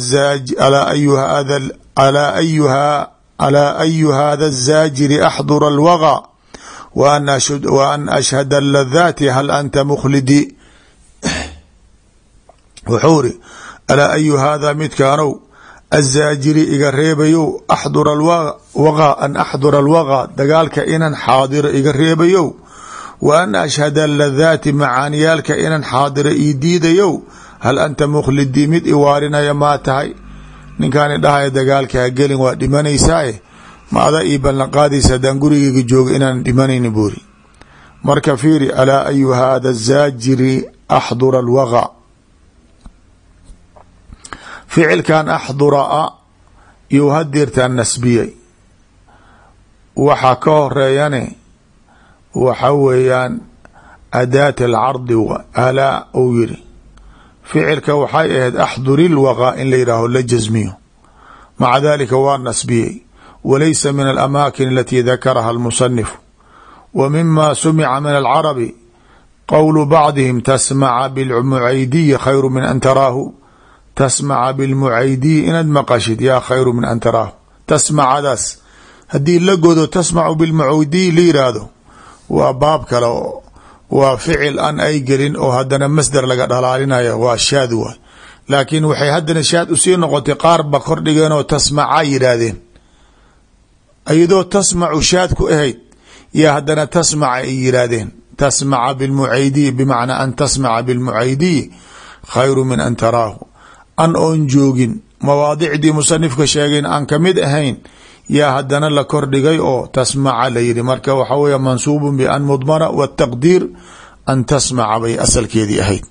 ayu hada الzaajiri axdur اlwagى wa an ashhad اladhaati hal anta mukhlidi. wuxuu iri alaa ayu haadaa midkaanow azaajiri iga reebayow axdura alwaqa an axdura alwaqa dagaalka inan xaadiro iga reebayow wa an ashhada ladaati macaaniyaalka inan xaadiro ii diidayow hal anta mukhlidii mid iwaarinaya maa tahay ninkaani dhahaya dagaalka ha gelin waa dhimanaysaaye ma ada ii ballanqaadaysa haddaan gurigeyga joogo inaan dhimanayni buuri marka fiiri alaa ayu hada zaajiri axdura alwaqa ficilkan axduraa iyou hadeertaan nasbiyey waxaa ka horeeyane waxa weeyaan adaat alcardi alaa uu yiri ficilka waxay ahayd axduri lwaqa in la yidhaaho la jasmiyo maca dalika waa nasbiyey walaysa min alamaakin alatii dakaraha almusanifu wa mima sumica min alcarabi qowlu bacdihim tasmaca bilmucaydiyi khayru min an taraahu tasmaca bilmucaydiyi inaad maqashid yaa khayru min an taraahu tasmacadaas haddii la godo tasmacu bilmucaydiyi la yiraahdo waa baab kale oo waa ficil an ay gelin oo haddana masdar laga dhalaalinaya waa shaad waay laakiin waxay haddana shaad usii noqotay qaar ba kordhigeen oo tasmaca yidhaahdeen iyadoo tasmacu shaad ku ahayd yaa haddana tasmaca ay yidhaahdeen tasmaca bilmucaydiyi bimacnaa an tasmaca bilmucaydiyi khayru min an taraahu an oon joogin mawaadicdii musanifka sheegayn aan kamid ahayn yaa haddana la kordhigay oo tasmaca la yidhi marka waxa weeye mansuubun bian mudmara wataqdiir an tasmaca bay asalkeedii ahayd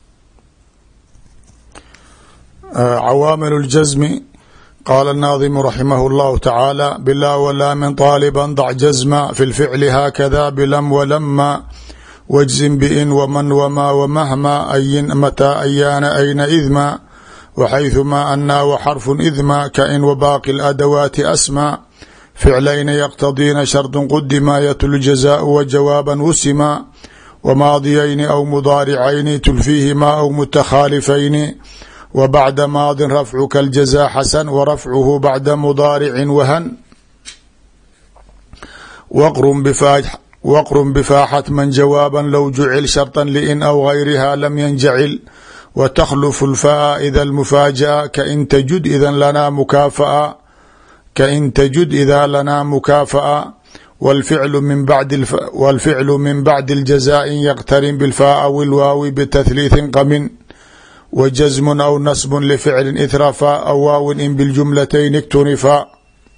cawaamil اljasmi qaala الnaadimu raximah اllahu tacaala bilaa walaamin طaaliba dac jasma fi lficli haakada bilam walama wajzin bin waman wama wamahma ayin mataa ayaana ayna idma وxayثuma anaa وxرف إdma kain وbaaqi الأdawاati asmى ficlayna yqtadiina sharط qudima ytl جزاء وjawاaba wsima وmaadiyayni aw mudaaricayni tulfiihima aw mutakhaalifayni وbacda maadin rafcuka الجزاء xasan وrafcuhu bacda mudaarici wahan wqrun bifaaxat man jawaaba low jucil sharطa lin aw غayriha lam ynjacil وتkلف الفاء إذا المفاaجأة kain تجد إذا لنا مكافأة والفعل من بعد الجزاء يقترن بالفاء أو الواو بتثليث qمن وجزم أو نصب لفعل إثر فاء أو waaw in بالجملتين اkتنفا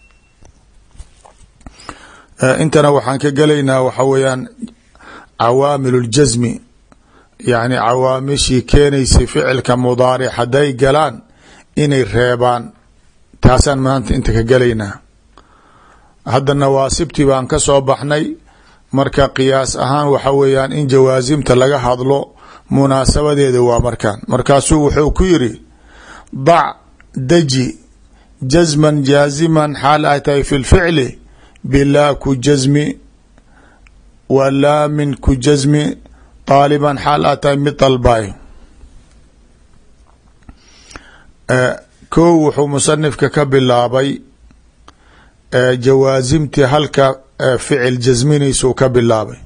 intana waxaan ka gelaynaa waxa weeyaan cawaamil الجزم yacni cawaamishii keenaysay ficilka mudaaric hadday galaan inay reebaan taasaan maanta inta ka gelaynaa hadda nawaasibtii baan ka soo baxnay marka qiyaas ahaan waxa weeyaan in jawaasimta laga hadlo munaasabadeeda waa markaan markaasuu wuxuu ku yiri dac daji jasman jaaziman xaal ay tahay fi lficli bilaa ku jasmi walaamin ku jasmi طaaliban xaal aa tahay mid dalbaayo kow wuxuu musanifka ka bilaabay jawaasimtii halka ficil jasminaysuu ka bilaabay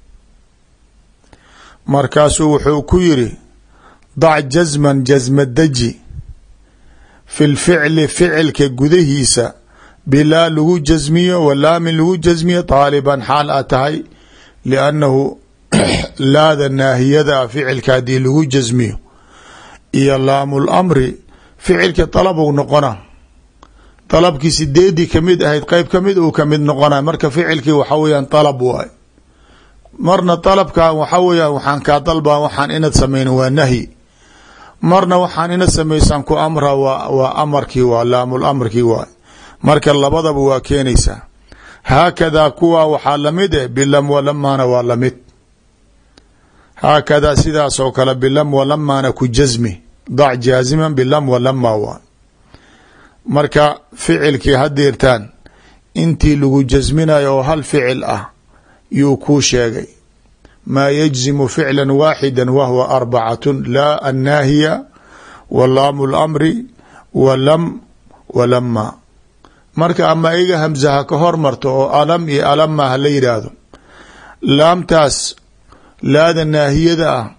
markaasuu wuxuu ku yiri dac jasman jasma daji fi lficli ficilka gudahiisa bilaa lagu jasmiyo walaamin lagu jasmiyo طaaliban xaal aa tahay liannahu laada naahiyada ficilka haddii lagu jasmiyo iyo laamul amri ficilka dalabou noqona dalabkii sideedii kamid ahayd qeyb kamid uu kamid noqona marka ficilkii waxa weyaan dalab waay marna dalabkan waxa weyaan waxaan kaa dalbaa waxaan inad sameyn waa nahyi marna waxaan inad samaysaan ku amra waa amarkii waa laamul amrkii waay marka labadaba waa keenaysaa haakadaa kuwaa waxaa lamid eh bilam walamaana waa lamid haakadaa sidaas oo kale bilam walamaana ku jasmi dac jaaziman bilam walama waa marka ficilkii hadeertaan intii lagu jasminayo oo hal ficil ah yuu kuu sheegay maa yajzimu ficla waaxida wahwa arbacatun laa annaahiya walaamu lamri walam walama marka ama iga hamsaha ka hormarto oo alam iyo alama hala yidhaahdo laamtaas laada naahiyada ah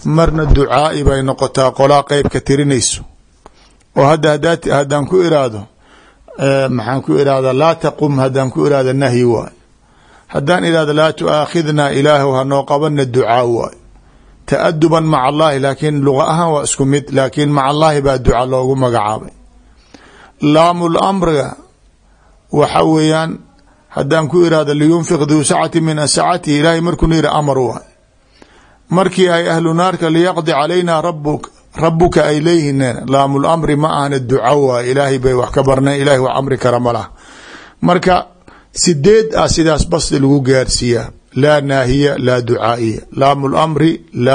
marna ducaa'i bay noqotaa qolaa qeyb ka tirinayso oo haddaan ku iraahdo maxaan ku irahdaa laa taqum haddaan ku irahda nahyi waay haddaan irahdo laa tuaakhidnaa ilaahu hanoo qabana ducaa waay ta'aduban maca allahi laakiin luqa ahaan waa isku mid laakiin maca allahi baa duca loogu magacaabay laamul amriga waxa weeyaan haddaan ku irahdo liyunfiq duu sacati min sacatihi ilaahay markuuna yihi amar waay markii ay ahlu naarka liyaqdi calaynaa rabuka ay leeyihiin laamul amri ma ahna duca waay ilaahay bay wax ka barneen ilahay wax amri kara ma laha marka 8 sidaas basdi lagu gaarsiiyaa laa naahiya laa ducaaiya laamu lamri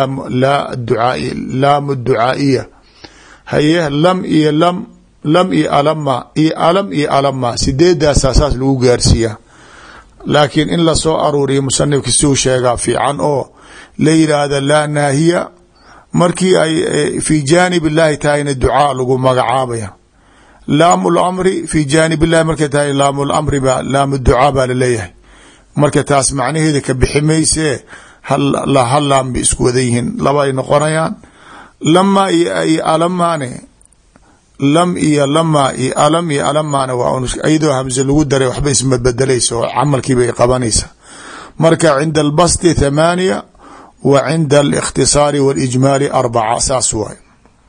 laamu ducaaiya haye lam iyo lam iyo alama iyo alam iyo alama 8 saas lagu gaarsiiyaa laakiin in lasoo aruuriyo musanifka suu sheegaa fiican oo la yidhaahda laa naahiya markii ay fi jaanib illahi tahayna ducaa lagu magacaabaya laamu lamri fi jaanib illahi markay tahay laamu lamri ba laamu ducaa baa laleeyahay marka taas macnaheeda ka bixi maysee hal laam bay isku wada yihiin laba ay noqonayaan lama iyo alamaane lam iyo lama iyo alam iyo alamaane waa iyadoo hamse lagu daray waxba isma bedelaysa oo camalkiiba ay qabanaysa marka cinda albasti 8 wa cinda alikhtisaari walijmaali 4 saas waay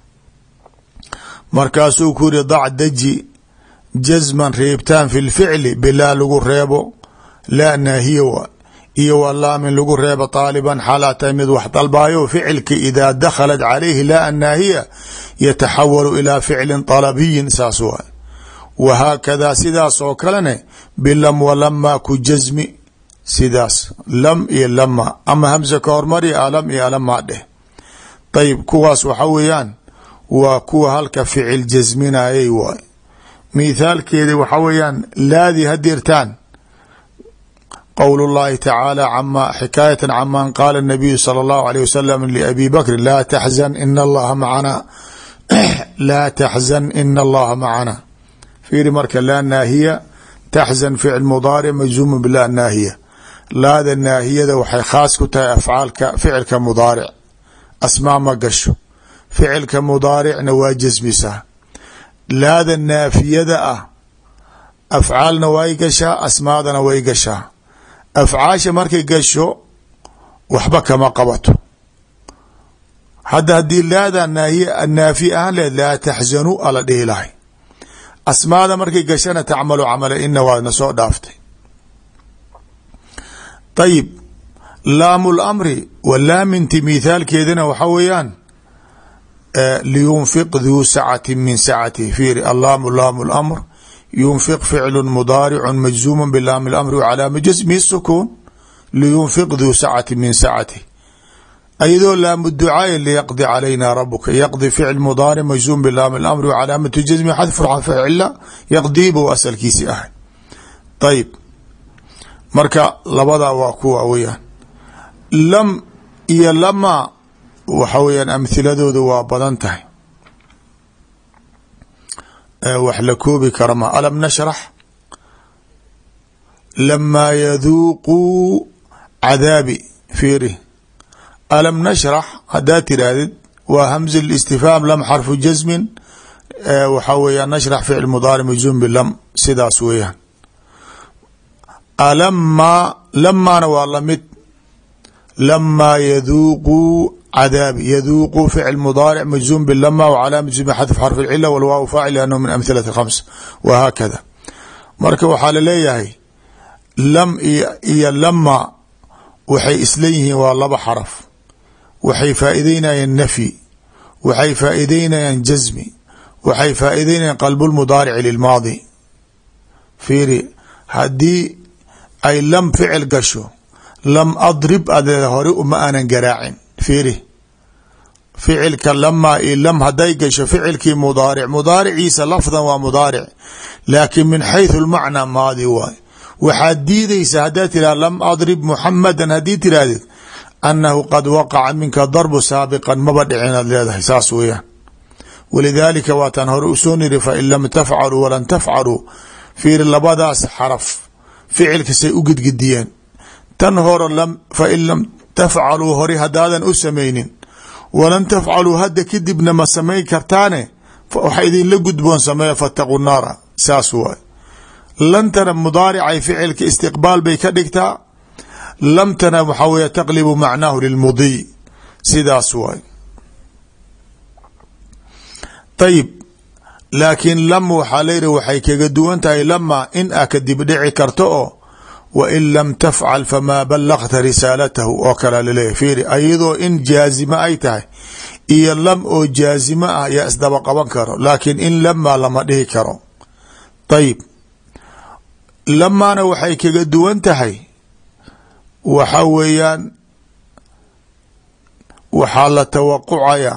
markaasuu ku yiri dac daji jazman reebtaan fi lficli bilaa lagu reebo laa naahiya waa iyo waa laamin lagu reebo taaliban xalaa tahay mid wax dalbaayo ficilka idaa dakhalat calayhi laa naahiya yataxawalu ilaa ficlin talabiyin saas waay wahaakadaa sidaas oo kalene bilam walama ku jazmi sidaas lam iyo lama ama hamsa ka hormari alam iyo alama dheh ayib kuwaas waxa weeyaan waa kuwa halka ficil jasminayay waay mithaalkeedi waxa weeyaan laadii hadirtaan qowl اllahi tacaalى xikaayatan caman qaala الnabiyu salى اllahu عalيه wasalam labi bakri laa taxzan ina allaha macana laa taxzan ina allaha macana fiiri marka laa naahiya taxzan ficil mudaaric majzuumu bilaa naahiya laada naahiyada waxay khaas ku tahay afcaalka ficilka mudaaric asmaa ma gasho ficilka mudaaricna waa jasmisaa laada naafiyada ah afcaalna way gashaa asmaadana way gashaa afcaasha markay gasho waxba kama qabato hadda haddii laada naafi ahaan leed laa taxzanu ala dhihi lahay asmaada markay gashana tacmalu camala ina waadna soo dhaaftay ayib laamu lamri wa laaminti mithaalkeedina waxa weeyaan liyunfiq duu sacati min sacatihi fiiri allaamu laamu lamr yunfiq ficlu mudaaricu majzuumu bilaami lamri wcalaama jasmihi sukuun liyunfiq duu sacati min sacatih ayadoo laamu ducaaya liyaqdi calayna rabuka yaqdi ficl mudaaric majzuum bilaami lamri wcalaamatu jasmi xadfu facila yaqdiiba u asalkiisi ahay ayib marka labadaa waa kuwa weyaan lam iyo lama waxa weyaan amhiladooda waa badan tahay wax la koobi kara ma alam nashrax lamaa yaduuquu cadaabi fiiri alam nashrax haddaad tirahdid waa hamzi اlistifhaam lam xarfu jasmin waxa weeyaan nashrax ficil mudaaric majzuum bilam sidaas weeyaan alamaa lamaana waa lamid lamaa yaduuquu cadaabi yaduuqu ficil mudaaric majzuum bilama wcalaama jasmi xadf xarf اlcila walwaaw faacil liannahu min amhilati 5 wahaakada marka waxaa laleeyahay lam iyo lama waxay isla yihiin waa laba xaraf waxay faa'ideynayaan nafyi waxay faa'ideynayaan jasmi waxay faa'ideynayaan qalbu lmudaarici lilmaadi fiiri haddii ay lam ficil gasho lam adrib adeeda hore uma aanan garaacin fiiri ficilka lamaa iyo lam hadday gasho ficilkii mudaariciisa lafdan waa mudaaric laakiin min xayثu lmacnaa maadi waay waxaad diidaysa haddaad tiraha lam adrib muxamadan haddii tirahdid annahu qad waqaca minka darbu saabiqan maba dhicin aad leedahay saas weeyaan walidaalika waataan hore usoo niri fain lam tafcaluu walan tafcaluu fiiri labadaas xaraf ficilkasay u gidgidiyeen tan hore fain lam tafcaluu hore haddaadan u samaynin walan tafcaluu hadda kadibna ma samayn kartaane waxa idinla gudboon sameeya fattaqu naara saas waay. lantana mudaaricay ficilka istiqbaal bay ka dhigtaa, lamtana waxaa weeye taqlibu macnaahu lilmudiy sidaas waay. ayib laakiin lam waxaa layidhi waxay kaga duwan tahay lama in a kadib dhici karto oo wain lam tafcal famaa ballagta risaalatahu oo kale laleeyahy. fiiri ayadoo in jaazima ay tahay iyo lam oo jaazima ah yaa isdaba qaban karo, laakiin in lama lama dhihi karo. ayib lamaana waxay kaga duwan tahay waxa weeyaan waxaa la tawaqucaya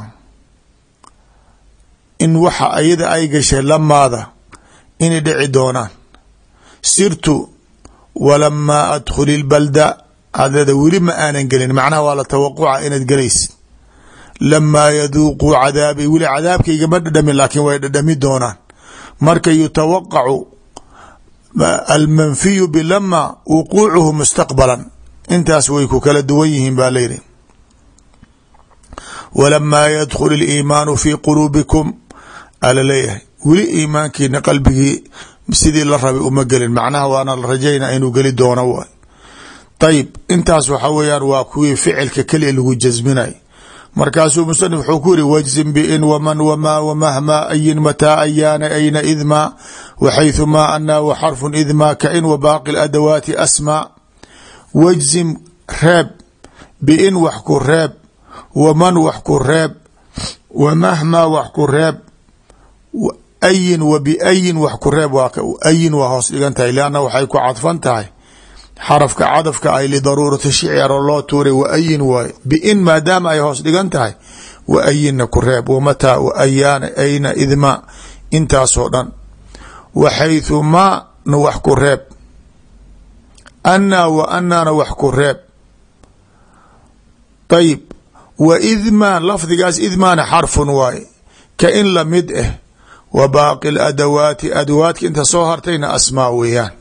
in waxa ayada ay gashay lamaada inay dhici doonaan. sirtu walamaa adkhuli lbalda adada weli ma aanan gelin, macnaha waa la tawaquca inaad gelaysid. lamaa yaduuquu cadaabi weli cadaabkayga ma dhadhamin laakiin way dhadhami doonaan. marka yutawaqacu almanfiyu bilama wuquucuhu mustaqbalan, intaas way ku kala duwan yihiin baa layidhi. walamaa yadkhul اliimaanu fi quluubikum ala leeyahay weli iimaankiina qalbigii sidii la rabay uma gelin, macnaha waana la rajayna inuu geli doono waay. ayib intaas waxa weeyaan waa kuwii ficilka keliya lagu jasminay. markaasuu musanif wuxuu ku yiri wajzim bin waman wamaa wamahma ayin mataa ayaana ayna idma waxayثumaa ana waxarfun idma kain wabaaqi adawaati asmaa. wajzim reeb bin wax ku reeb, waman wax ku reeb, wamahma wax ku reeb, ayin wa biayin wax ku reeb. ayin waa hoos dhigan tahay lanna waxay ku cadfan tahay xarafka cadafka ay lidaruurati shicr loo tuuray wa ayin waaye. bin maadaama ay hoos dhigan tahay wa ayinna ku reeb, wamataa wa ayaana ayna idma intaasoo dhan. waxayثu maana wax ku reeb, anaa wa anaana wax ku reeb. ayib wa idma lafdigaas idmaana xarfun waaye ka in lamid ah. wa baaqi adawaati adawaadka inta soo hartayna asmaa weeyaan.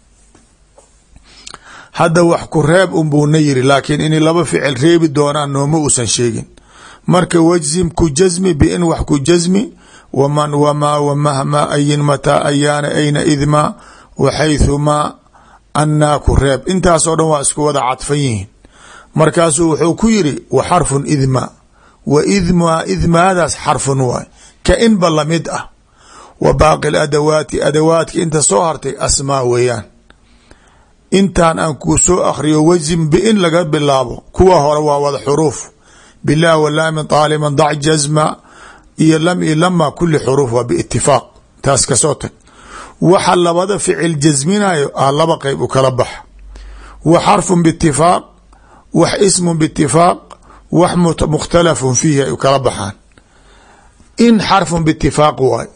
hadda wax ku reeb unbuuna yiri, laakiin inay laba ficil reebi doonaan nooma uusan sheegin. marka wajzim ku jasmi bin wax ku jasmi, waman wamaa wamahma ayin mataa ayaana ayna idma waxayثumaa anaa ku reeb. intaasoo dhan waa isku wada cadfan yihiin. markaasuu wuxuu ku yiri wa xarfun idma, wa idma idmaadaas xarfun waay ka inba lamid ah. wa baaqi adawaati adawaadka inta soo hartay asmaa weeyaan. intaan aan kuu soo akhriyo wajzim bin laga bilaabo kuwa hore waa wada xuruuf, bilah walaamin taaliman dac jazma iyo lam iyo lama kuli xuruuf waa biitifaaq. taas kasoo tag. waxa labada ficil jasminayo laba qeyb u kala baxa. wa xarfun biitifaaq, wax ismun biitifaaq, wax mukhtalafun fiihi ay u kala baxaan. in xarfun biitifaaq waay,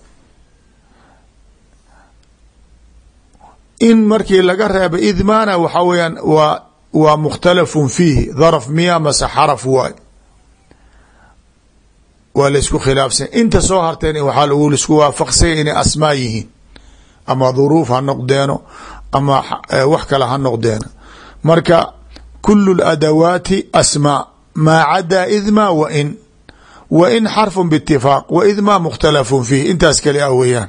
in markii laga reeba idmaana waxa weyaan waa mukhtalafun fiihi, darf miya mase xaraf waay, waa laysku khilaafsan. inta soo harteen waxaa laisku waafaqsanya inay asmaa yihiin, ama dhuruuf ha noqdeeno ama wax kale ha noqdeeno. marka kulu ladawaati asmaa maa cadaa idma wa in xarfun biitifaaq wa idma mukhtalafun fiihi, intaas kali ah weeyaan.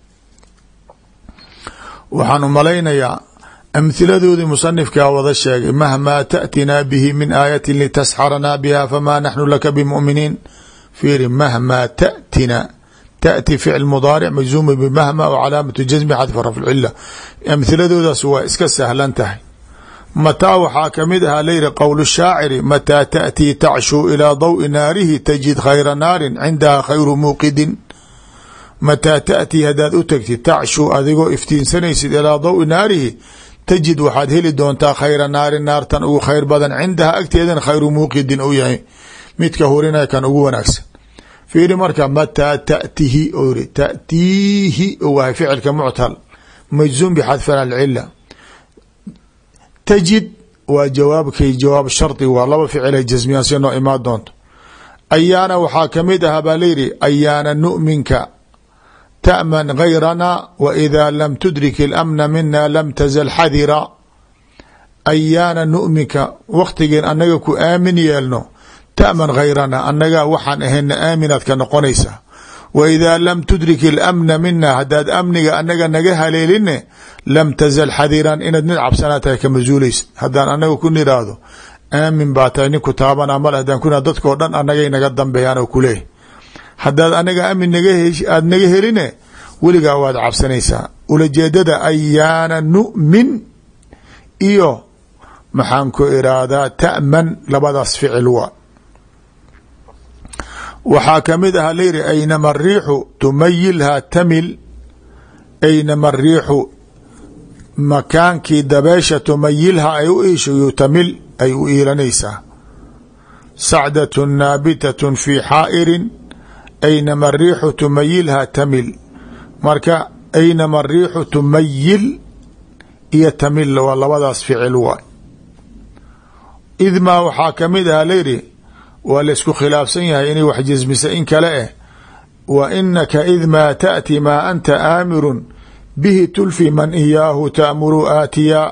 waxaan u malaynayaa amhiladoodii musanifkaa wada sheegay. mahmaa taأtinaa bihi min aayati litasxaranaa biha famaa naxnu laka bimuminiin. fiiri mahmaa taأtina, taأti ficl mudaaric majzuuma bimahma w calaamatu jasmi xadfa rafc cila. amhiladoodaas waa iska sahlan tahay. mataa waxaa kamid ahaa layidhi qowl shaaciri mataa taأtii tacshuu ilaa daw'i naarihi tajid khayra naarin cindaha khayru muuqidin. mataa taأtii hadaad u tagtid tacshuu adigoo iftiinsanaysid ilaa dawi naarihi tajid waxaad heli doontaa khayra naarin naartan ugu khayr badan, cindaha agteedana khayru muuqidin uu yahay midka hurinaya kan ugu wanaagsan. fiiri marka mataa taأtihi oo yiri taأtiihi wahay ficilka muctal majzuum bxadfan alcila. tajid waa jawaabkay jawaab shardi waa laba ficilay jasmiyaan si noo imaan doonto. ayaana waxaa kamid ahaa baa layidhi ayaana nu'minka تأmن غayrana وإذا lm تdrik الأmna mina lam تزل xadira. ayaana nu'minka waktigeen anaga ku aamin yeelno ta'man hayrana annagaa waxaan ahayna aaminaad ka noqonaysaa wa idaa lam tudrik ilamna mina haddaad amniga annaga naga haleeline lam tazal xadiran inaad mid cabsanaa tahay kama zuulaysa haddaan annaga ku niraahdo aamin baa tahay ninku taabanaa male hadaan ku dadkao dhan annagay naga dambeeyaan oo kuleeyahy haddaad anaga aamin aad naga heline weligaa waad cabsanaysaa ulajeedada ayaana nu'min iyo maxaan ku iraadaa ta'man labadaas ficil waa waxaa kamid aha layidhi aynama ariixu tumayilhaa tamil aynama ariixu makaankii dabeesha tumayilhaa ay u iisho tamil ay u iilanaysaa sacdatun naabitatun fii xaa'irin aynama ariixu tumayilhaa tamil marka aynama ariixu tumayil iyo tamil waa labadaas ficil waay idmaa waxaa kamid aha layidhi waa laysku khilaafsan yahay inay wax jasmisa in kale eh wa inaka id maa taأti maa anta aamirun bihi tulfi man iyaahu taamuru aatiyaa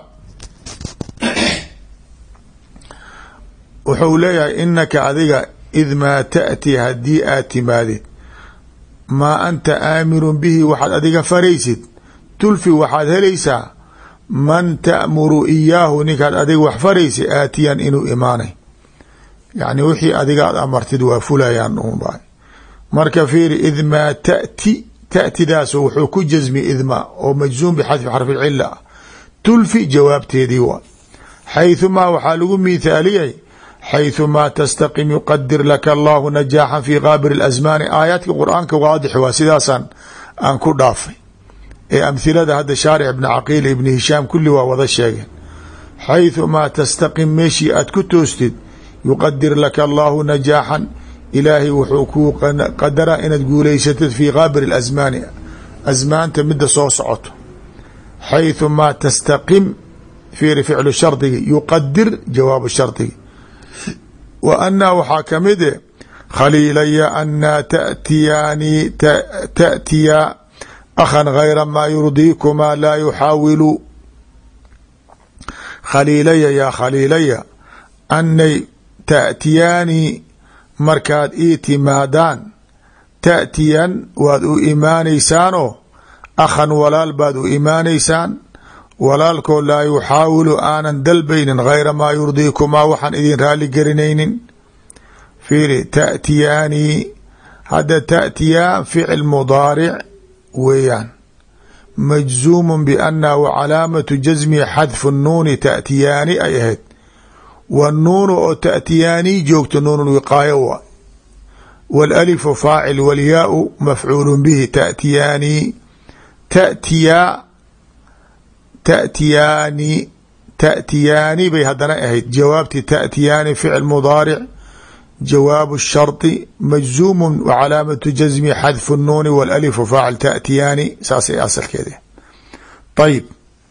wuxuu leeyahay inaka adiga id maa taأti haddii aad timaadid maa anta aamirun bihi waxaad adiga faraysid tulfi waxaad helaysaa man taamuru iyaahu ninkaad adiga wax faraysid aatiyan inuu imaanay yani wixii adiga aad amartid waa fulayaan unba marka fiiri id maa taأti ta'tidaas wuxuu ku jasmi idma oo majzuum bxadfi xarfi cila tulfi jawaabteedii waa xayثumaa waxaa lagu miithaaliyay xayثumaa tastaqim yuqadir laka allahu najaaxan fi qaabir اlasmaani aayaadka qur'aanka waadix waa sidaasaan aan ku dhaafay ee amhilada hadda shaarix ibn caqiil ibn hishaam kulli waa wada sheegeen xayثumaa tastaqim meeshii aad ku toostid yuqadir laka allahu najaaxan ilaahay wuxuu kuu qadara inaad guulaysatid fii qaabir اlasmaani asmaanta mida soo socoto xayثumaa tastaqim fiiri ficlu shardigi yuqadir jawaabu shardigi wa anaa waxaa kamid e khaliilaya anaa ta'tiyaa akhan gayra maa yurdiikumaa laa yuxaawilu khaliilaya yaa khaliilaya anay ta'tiyaani markaad ii timaadaan ta'tiyan waad u imaanaysaanoo akhan walaal baad u imaanaysaan walaalkoo laa yuxaawilu aanan dalbaynin gayra maa yurdiikumaa waxaan idin raali gelinaynin fiiri ta'tiyaani hadda ta'tiyaa ficil mudaaric weeyaan majzuumun bianna wa calaamatu jasmihi xadfu nuuni ta'tiyaani ay ahayd wnuunu oo ta'tiyaani joogto nuun wiqaayo waa wاlalifu faacil wاlyaau mafcuul bihi ta'tiyaani ta'tiyaani bay haddana ahayd jawaabti ta'tiyaani ficil mudaaric jawaabu shardi majzuumu wacalaamatu jasmi xadfu nuuni wاlalifu faacil ta'tiyaani saasay asalkeeda ayb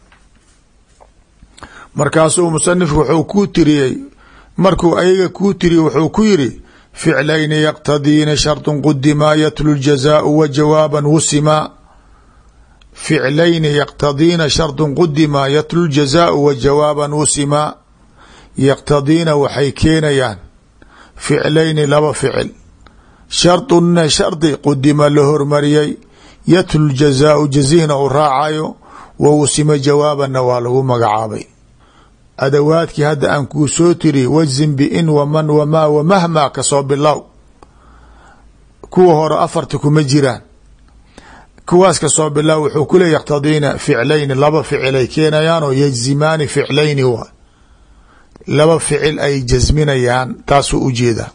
markaasuu musanifku wuxuu kuu tiriyey markuu ayaga kuu tiriyey wuxuu ku yiri ficlayni yaqtadiina sharطu qudimaa yatlu ljazaau wa jawaaban wusimaa ficlayni yaqtadiina sharطu qudimaa yatlu ljazaau wa jawaaban wusimaa yaqtadiina waxay keenayaan ficlayni laba ficil sharطuna shardi qudima la hormariyey yatlu ljazaau jazihna u raacayo wa wusima jawaabanna waa lagu magacaabay adawaadkii hadda aan kuu soo tiri wajzin bin waman wamaa wamahmaa kasoo bilow kuwa hore afarta kuma jiraan kuwaas kasoo bilow wuxuu ku leey yaqtadiina ficlayni laba ficil ay keenayaanoo yajzimaani ficlayni waa laba ficil ay jasminayaan taasuu ujeedaa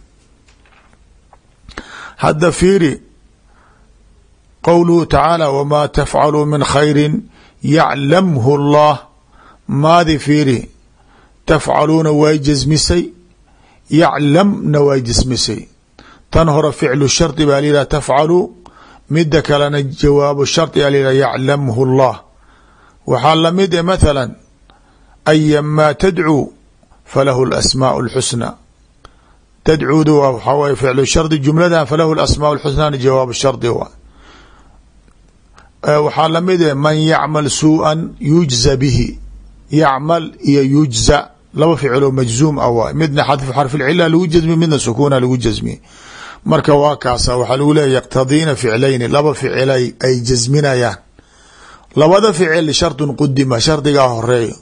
hadda fiiri qowluhu tacaala wamaa tafcaluu min khayri yaclamhu allah maadi fiiri tafcaluuna way jasmisay yaclamna way jasmisay tan hore ficlu shardi baa layidhah tafcaluu mida kalena jawaabu shardi aa layidhah yaclamhu اllah waxaa lamid e mathala ayamaa tadcuu falahu اlasmaaء اlxusnى tadcuudu waxaa waye ficlu shardi jumladan falahu اlasmaaء اlxusnaa jawaabu shardi waa waxaa lamid e man yacmal suuءa yujza bihi yacmal iyo yujza laba ficiloo majzuum ah waay, midna xadfu xarfi lcila lagu jasmiye, midna sukuuna lagu jasmiye. marka waa kaasa waxaa lagu leeya yaqtadiina ficlayni, laba ficil ay jasminayaan. labada ficil shardun qudima, shardigaa horeeyo.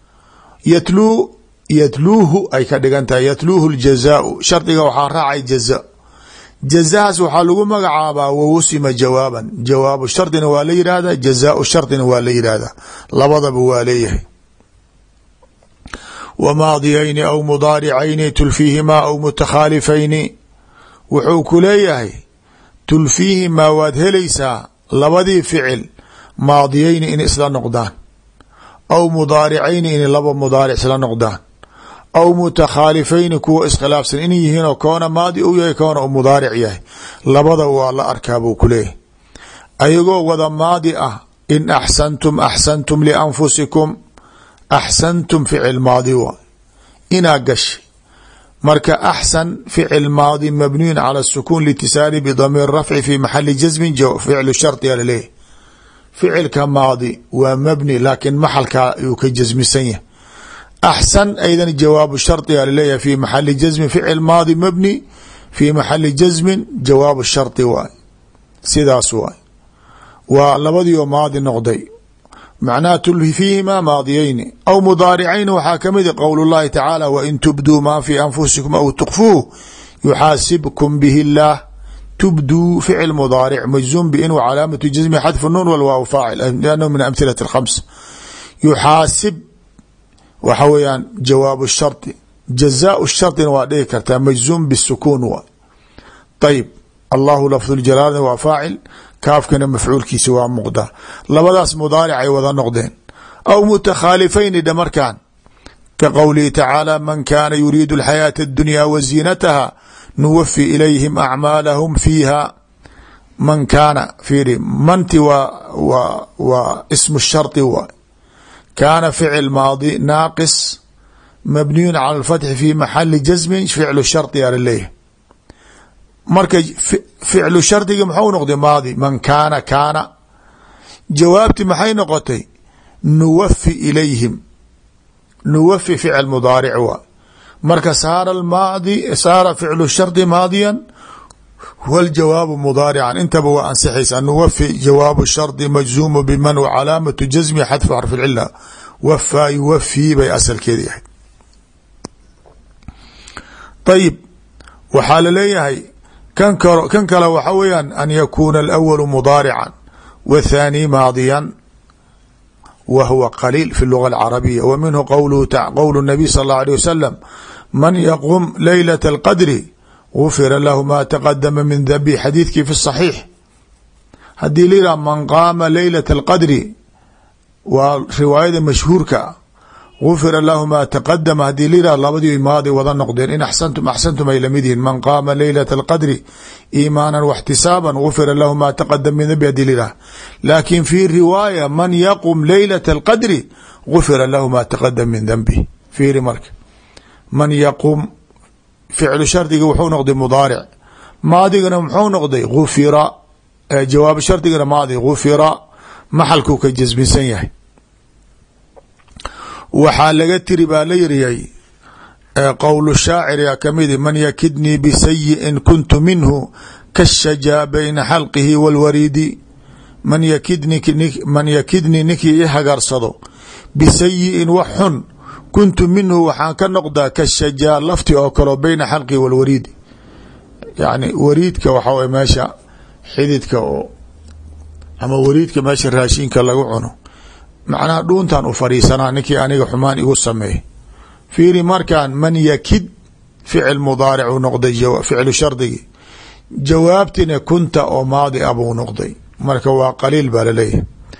yatluuhu ay ka dhigan tahay, yatluuhu ljazaau, shardiga waxaa raacay jaza. jazahaas waxaa lagu magacaabaa wawusima jawaaban, jawaabu shardina waa la yihahdaa, jazaau shardina waa la yihahdaa, labadaba waa leeyahay. wamaadiyayni aw mudaaricayni tulfiihimaa aw mutakhaalifayni, wuxuu ku leeyahay tulfiihimaa waad helaysaa labadii ficil maadiyayni in isla noqdaan, aw mudaaricayni in laba mudaaric isla noqdaan, aw mutakhaalifayni kuwa iskhilaafsan in yihiinoo koona maadi u yahay koona u mudaaric yahay, labada waa la arkaa buu ku leeyahay. ayagoo wada maadi ah, in axsantum axsantum lianfusikum, axsantum ficil maadi waa inaa gashay. marka axsan ficil maadi mabniyun cala sukuun litisaali bidamiir rafci fi maxali jasmin ficlu shardiga laleeyahy. ficilka maadi waa mabni laakiin maxalkaa ayuu ka jasmisan yahay. axsan aydan jawaabu shardiga laleeyahay fi maxali jasmin, ficil maadi mabni fi maxali jasmin jawaabu shardi waay, sidaas waay. waa labadiioo maadi noqday, macnaha tulfiihimaa maadiyayni aw mudaaricayni. waxaa kamid qowl اllahi tacaala wain tubduu ma fi anfusikum aw tukfuuh yuxaasibkum bihi اllah. tubduu ficil mudaaric majzuum bin wa calaamatu jasmi xadfu nuun walwaaw faacil liannahu min amhilaة اkhams. yuxaasib waxa weeyaan jawaabu shardi, jazaau shardina waa dhigi kartaa majzuum bisukuun waay. ayib allahu lafdu jalaalna waa faacil, kaafkana mafcuulkiisa waa muqda, labadaas mudaaric ay wada noqdeen. aw mutakhaalifayni dha markaan ka qowlihi tacaala man kaana yuriidu alxayaaةa اdunya wa ziinataha nuwafi ilayhim acmaalahum fiiha. man kaana fiiri manti waa ismu shardi waay, kaana ficil maadi naaqis mabniyun cala alfatxi fi maxali jasmin ficlu shardi aa laleeyahay. marka ficlu shardiga muxuu noqday maadi, man kaana kaana. jawaabti maxay noqotay nuwafi ilayhim, nuwafi ficil mudaaric waa. marka saara ficlu shardi maadiyan waljawaabu mudaarican, intaba waa ansixaysaa. nuwafi jawaabu shardi majzuumu biman wa calaamatu jasmi xadfu xarfi lcila, wafaa yuwafii bay asalkeeda yahay. ayib waxaa laleeyahay kan kale waxa weeyaan an yakuuna alawalu mudaarican wthaani maadiyan wa huwa qaliil fi luga alcarabiya. wa minhu qowlu nabiy sal اllahu alيه wasalam man yaqum laylaة اlqadri gufira lahu ma taqadama min dambi, xadiidkii fi صaxiix. haddii la yidhah man qaama laylaة اlqadri waa riwaayada mashhuurka gufira lahu ma taqadama. haddii la yidhah labadii maadi wada noqdeen, in axsantum axsantum ay lamid yihiin. man qaama laylaة اlqadri iimaana واxtisaaba gufira lahu ma taqadama min dambi hadii la yidhah. laakin fi riwaaya man yaqum laylaة اlqadri gufira lahu ma taqadama min dambi. fiiri marka man yaqum ficlu shardiga wuxuu noqday mudaaric, maadigana muxuu noqday gufira, jawaab shardigana maadi gufira, maxalkuu ka jasminsan yahay. waxaa laga tiri baa la yiriyay qowl shaacir kamidi man yakidnii bisayiئin kuntu minhu kashajaa bayna xalqihi wاlwariidi. man yakidnii ninkii i hagaarsado bisayiئin wax xun kuntu minhu waxaan ka noqdaa kashajaa lafti oo kaleo bayna xalqihi wاlwariidi. yani wariidka waxaa way meesha xididka oo ama wariidka meesha raashinka lagu cuno, macnaha dhuuntan u fadhiisanaa ninkii aniga xumaan igu sameey. fiiri markaan man yakid ficil mudaaric uu noqday ficlu shardigi, jawaabtina kunta oo maadi a buu noqday. marka waa qaliil baa laleeyahay.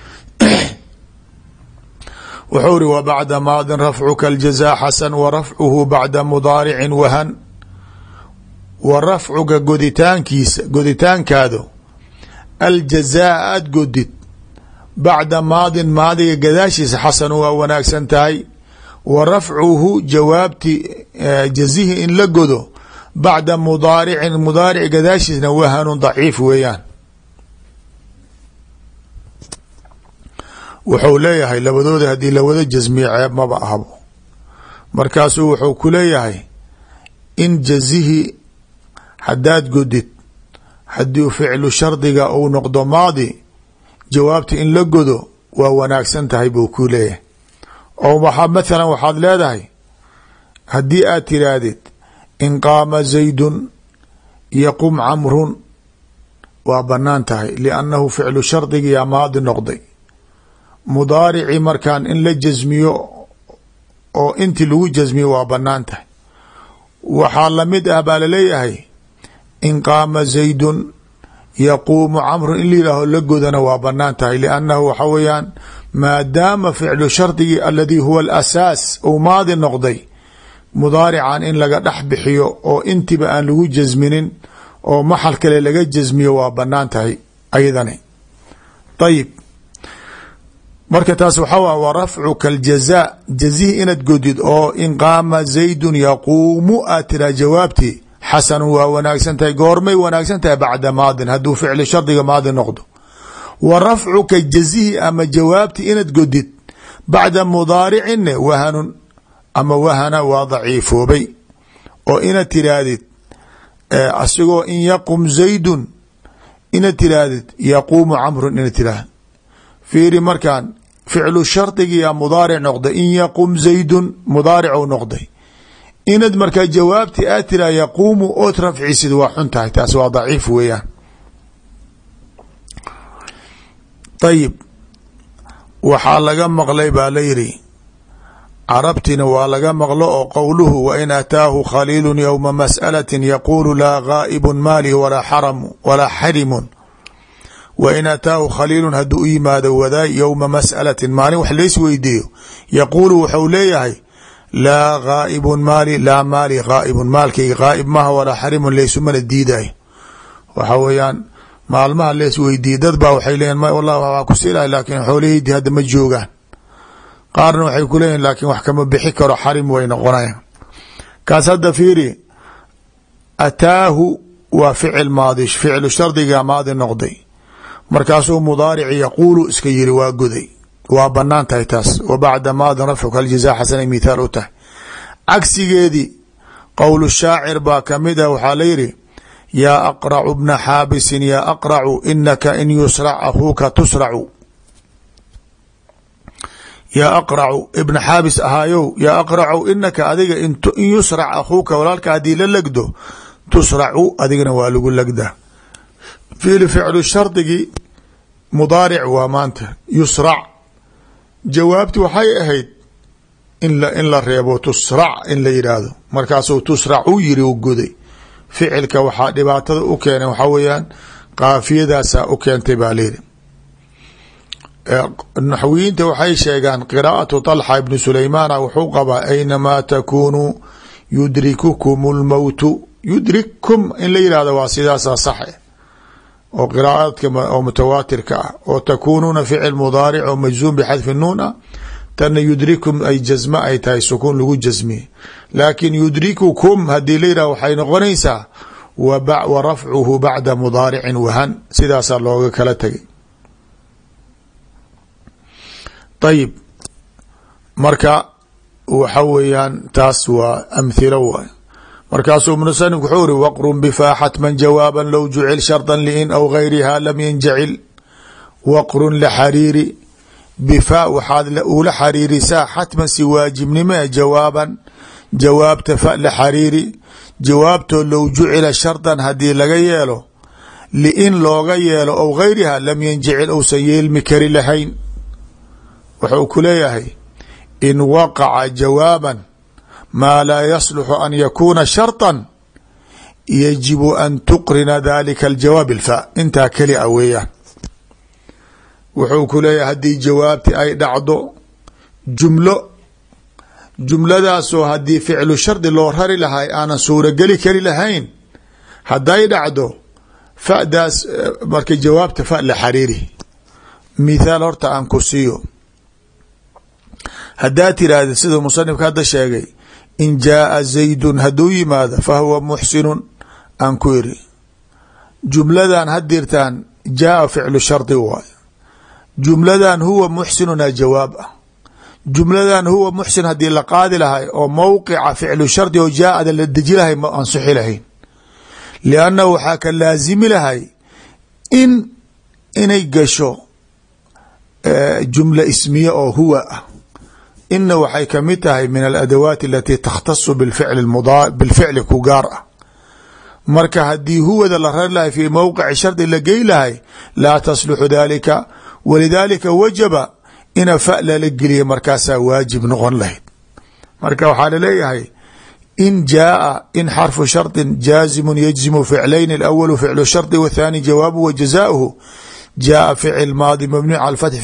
wuxuu ri wa bacda maadin rafcuka aljazaa xasan wa rafcuhu bacda mudaaricin wahan. wa rafcuka goditaankaado aljazaa aada godid bacda maadin maadiga gadaashiisa xasan waa wanaagsan tahay. wa rafcuhu jawaabti jazihi in la godo bacda mudaaricin mudaaric gadaashiisna wahanun daciif weeyaan. wuxuu leeyahay labadooda haddii lawada jasmiye ceeb maba ahabo. markaasuu wuxuu ku leeyahay in jazihii haddaad godid haddii ficlu shardiga uu noqdo maadi jawaabta in la godo waa wanaagsan tahay buu ku leeyahay. oo mathalan waxaad leedahay haddii aad tiraahdid in qaama zaydun yaqum camrun waa banaan tahay liannahu ficlu shardigiyaa maadi noqday. mudaarici markaan in la jasmiyo oo inti lagu jasmiyo waa banaan tahay. waxaa lamid ah baa laleeyahay in qaama zaydun yaquumu camrun in la yihaaho la godana waa banaan tahay liannahu waxa weeyaan maadaama ficlu shardigii aladii huwa alasaas uu maadi noqday mudaarican in laga dhex bixiyo oo intiba aan lagu jasminin oo maxal kale laga jasmiyo waa banaan tahay ayadani. ayib marka taas waxaa wa wa rafcuka aljazaa jazihi inaad godid oo in qaama zaydun yaquumu aad tiraa jawaabtii xasanun waa wanaagsan tahay. goormay wanaagsan tahay? bacda maadin hadduu ficli shardiga maadi noqdo. wa rafcuka jazihi ama jawaabti inaad godid bacda mudaaricinne wahanun ama wahana waa daciifoobay oo inaad tiraahdid asigoo in yaqum zaydun inaad tiraahdid yaquumu camrun inaad tiraahd fiiri markaan ficlu shardigiyaa mudaaric noqday in yaqum zaydun mudaaricu noqday inaad markaa jawaabti aad tiraa yaquumu ood rafcisid waa xun tahay taas waa daciif weeyaan. ayib waxaa laga maqlay baa la yidhi carabtina waa laga maqlo oo qowluhu wain ataahu khaliilu yowma mas'alatin yaquulu laa gaa'ibun maali walaa xarimun. wain ataahu khaliilun hadduu u yimaado wadaay yowma mas'alatin maalin wax lays weydiiyo yaquulu wuxuu leeyahay laa gaa'ibun maali laa maali gaa'ibun maalkayga gaa'ib maha walaa xarimun laysumana diidayo. waxa weeyaan maalmaha lees weydiiyey dad baa waxay leeyihin wallah waa ku siilahay laakiin xoolaheydii hadda ma joogaan. qaarna waxay ku leeyihin laakiin wax kama bixi karo xarim way noqonayan. kaas hadda fiiri ataahu waa ficil maadi ficlu shardiga maadi noqday markaasuu mudaarici yaquulu iska yiri waa goday waa banaan tahay taas. wa bacda maadin rafcuka aljazaa xasanay mithaal u tahay. cagsigeedii qowl shaacir baa kamid ah waxaa la yidhi yaa aqracu bna xaabisin yaa aqracu inaka in yusrac akhuuka tusracu. yaa aqracu ibna xaabis ahaayow yaa aqracu inaka adiga in yusrac akhuuka walaalka haddii la legdo tusracu adigana waa lagu legdaa. fiili ficlu shardigii mudaaric waa maanta yusrac jawaabti waxay ahayd in la reebo tusrac in la yidhaahdo markaasuu tusracu yiri u goday. ficilka waxaa dhibaatada u keenay waxaa weeyaan qaafiyadaasaa u keentay baa layidhi. naxwiyiinta waxay sheegaan qiraa'atu طalxa ibni sulaymaana wuxuu qabaa aynamaa takunuu yudrikukum اlmowtu yudrikkum in la yihahdo waa sidaasaa saxe oo qiraa'aadka oo mutawaatirka ah oo takunuuna ficil mudaaric oo majzuum bxadfi nuun ah tana yudrikum ay jasma ay tahay sukuun lagu jasmiye laakin yudrikukum hadii la yihah waxay noqonaysaa wa rafcuhu bacda mudaaricin wahan sidaasaa looga kala tegay. ayib marka waxa weeyaan taas waa amhilo waay. markaasuu musanif wuxuu iri waqrun bifaa xatman jawaaban low jucil sharطa liin aw gayriha lam yanjacil. waqrun laxariiri bifaa waxaad ula xariirisaa xatman si waajibnime jawaaban jawaabta fa la xariiri jawaabtoo low jucila sharطan hadii laga yeelo liin looga yeelo aw gayriha lam yanjacil ousan yeelmi kari lahayn. wuxuu ku leeyahay in waqaca jawaaban maa laa yasluxu an yakuuna sharطa yajibu an tuqrina dalika aljawaab ilfa intaa keli a weeyaan. wuxuu ku leeyahay haddii jawaabti ay dhacdo jumladaasoo haddii ficlu shardi loo rari lahay aanan suurogeli kari lahayn hadday dhacdo fadaas marka jawaabta fa la xariiri. mithaal horta aan ku siiyo haddaa tiraahda sida musanifka hadda sheegay in jaaa zaydun hadduu yimaado fahuwa muxsinun aan ku iri jumladan hadirtaan jaaa ficlu shardi waay jumladan huwa muxsinuna jawaab ah jumladan huwa muxsin haddii la qaadi lahay oo mowqica ficlu shardi oo jaa-ada la deji lahay ma ansixi lahayn, liannahu waxaa ka laazimi lahay inay gasho jumla ismiya oo huwa ah. ina waxay kamid tahay min aladawaati alatii takhtasu bilficli ku gaar ah. marka haddii huwada la rar lahay fii mowqici shardi la gey lahay laa tasluxu dalika, walidaalika wajaba ina fa lala geliya markaasaa waajib noqon lahayd. marka waxaa laleeyahay in jaaa in xarfu sharطi jaazimu yajzimu ficlayn اأwl ficlu sharطi wاthani jawaabu wajazaaؤuhu jaءa ficil maadi mabniu calى اfathi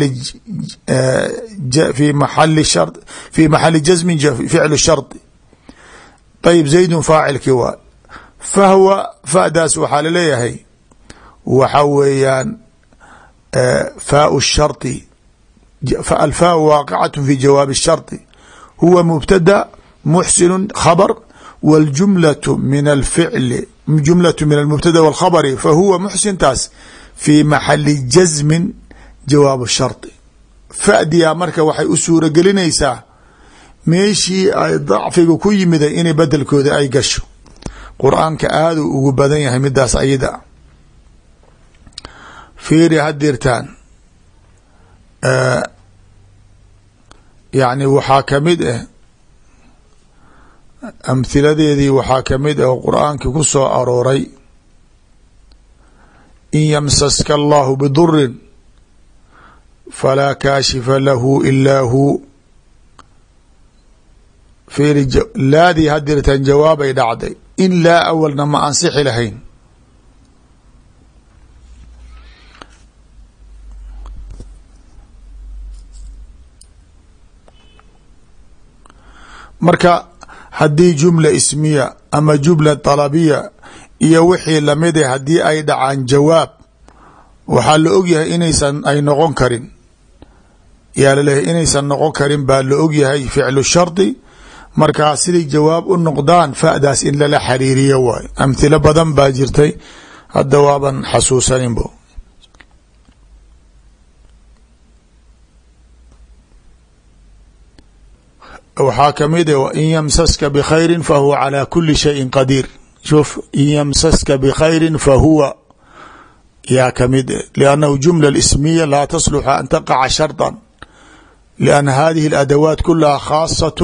fi maxali jazmi ficlu sharطi. ayb zaydun faacilkii waa fahwa fadaas waxaa laleeyahay waxa weeyaan faau sharطi alfaau waaqicatu fi jawaabi الsharطi huwa mubtada muxsinu khabr wاljumlaة min alficli jumlaة min almubtada wاlkhabri fahuwa muxsintaas fi maxali jazmin jawaab الsharطi. fadiyaa marka waxay u suura gelinaysaa meeshii ay dacfiga ku yimiday inay bedelkooda ay gasho. qur-aanka aada u ugu badan yahay midaas ayada. fiiri hadirtaan yani waxaa kamid ah amhiladeedii waxaa kamid ah oo qur-aankii ku soo arooray in yamsaska allahu bidurin falaa kaashifa lahu ilaa hu. fiiri laadii hadirtaan jawaabay dhacday in laa awalna ma ansixi lahayn. marka haddii jumla ismiya ama jumla طalabiya iyo wixii lamid a haddii ay dhacaan jawaab waxaa la ogyahay inaysan ay noqon karin, yaa laleeyahay inaysan noqon karin baa la ogyahay ficlu shardi. markaa siday jawaab u noqdaan fadaas in lala xariiriyo waay. amhilo badan baa jirtay hadda waaban xasuusaninbo. waxaa kamid in ymsaska bkhayri fahuwa calى kuli shayin qadiir. shuf in ymsaska bkhayri fahuwa yaa kamid lannahu jumla ismiya laa tasluxa an taqaca sharطa lianna hadihi اadawaat kulaha khaasaة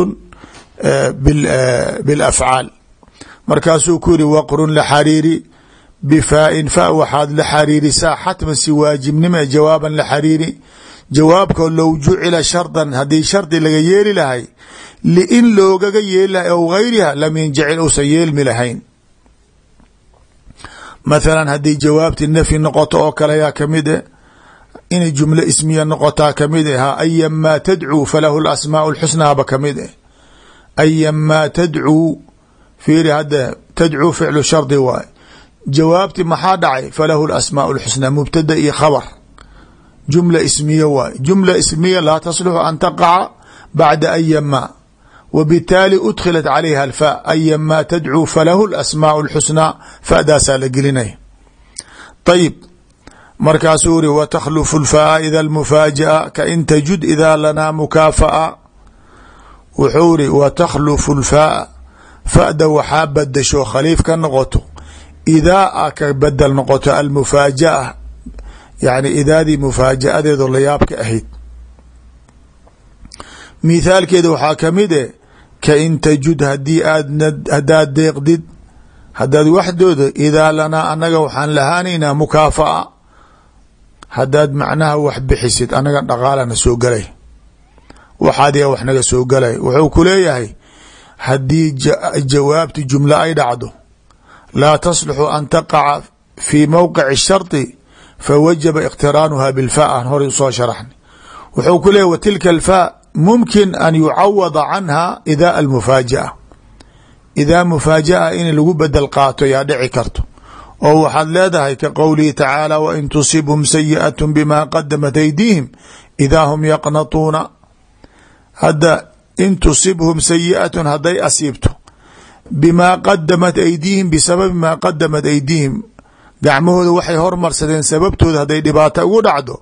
bilafcaal. markaasuu ku yiri waqrun la xariiri bifaain fa waxaad la xariirisaa xatman si waajibnima jawaaban la xariiri jawaabka low jucila shardan haddii shardi laga yeeli lahay liin loogaga yeeli lahay aw gayriha lam yanjacil uusan yeelmi lahayn. mathalan haddii jawaabti nafyi noqoto oo kale yaa kamid e inay jumlo ismiya noqotaa kamid e ha ayamaa tadcuu falahu lasmaau lxusnaaba kamid e ayamaa tadcuu. fiiri hadda tadcuu ficlu shardi waay, jawaabti maxaa dhacay falahu lasmaau lxusnaa mubtada iyo khabar jumla ismiya waay. jumla ismiya laa tasluxu an taqaca bacda ayamaa wbitaali udkhilat calayha alfa ayamaa tadcuu falahu lasmaau lxusnaa fadaasaa la gelinaya. ayib markaasuu iri watakhlufu lfaa ida almufaaja'a kain tajud idaa lanaa mukaafa'a. wuxuu iri watakhlufu lfaa fada waxaa badasho khaliif ka noqoto idaa a ka badel noqoto almufaaja'a yani idaadii mufaaja'adeedo layaabka ahayd. mithaalkeeda waxaa kamid e kain tajud hadaad deeqdid hadaad waxdooda idaa lanaa anaga waxaan lahaanaynaa mukaafa'a hadaad macnaha wax bixisid anaga dhaqaalana soo galay waxaadiga wax naga soo galay. wuxuu ku leeyahay haddii jawaabti jumla ay dhacdo laa tasluxu an taqaca fii mowqici sharطi fawajaba iqtiraanuha bilfa aan horay usoo sharaxnay. wuxuu ku leeyahy watilka alfaa mumkin an yucawada canha idaa almufaaja'a. idaa mufaaja'a in lagu bedel qaato yaa dhici karto oo waxaad leedahay ka qowlihi tacaala wain tusibhum sayi'at bima qadamat aydiihim idaa hum yaqnatuuna. hadda in tusibhum sayi'atun hadday asiibto bimaa qadamat aydiihim bisababi maa qadamat aydiihim gacmahooda waxay hormarsadeen sababtooda hadday dhibaato ugu dhacdo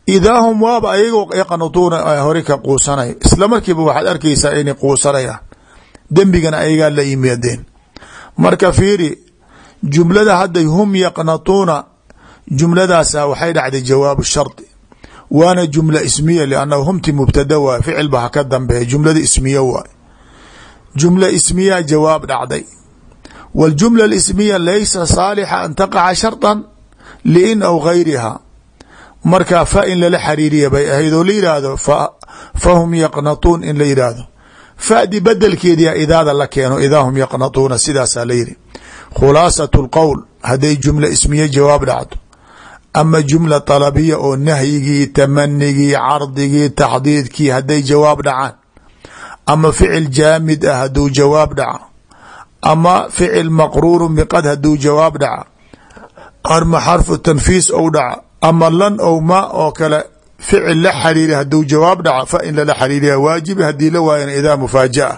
idaa hum waaba ayagoo yaqnutuuna hore ka quusanaya isla markiiba waxaad arkaysaa inay quusanayaan dembigana ayagaa la yimaadeen. marka fiiri jumlada hadday hum yaqnatuuna jumladaasa waxay dhacday jawaabu shardi waana jumla ismiya liannahu humti mubtada waay ficil ba ha ka dambeeya jumlada ismiya waay jumla ismiya jawaab dhacday waljumla alismiya laysa saalixa an taqaca sharطa liin aw gayriha marka fa in lala xariiriya bay ahayd oo la yidhaahdo fahum yaqnatuun in la yidhaahdo fadi bedelkeediya idaada la keeno idaa hum yaqnatuuna sidaasaa la yidhi. khulaasat اlqowl hadday jumla ismiye jawaab dhacdo ama jumla طalabiya oo nahyigii tamanigii cardigii taxdiidkii hadday jawaab dhacaan ama ficil jaamid ah hadduu jawaab dhaca ama ficil maqruuru biqad hadduu jawaab dhaca ama xarfu tanfiis ou dhaca ama lan ou ma oo kale ficil la xariiri hadduu jawaab dhaca fa in lala xariiriya waajibi haddii la waayana idaa mufaaja'a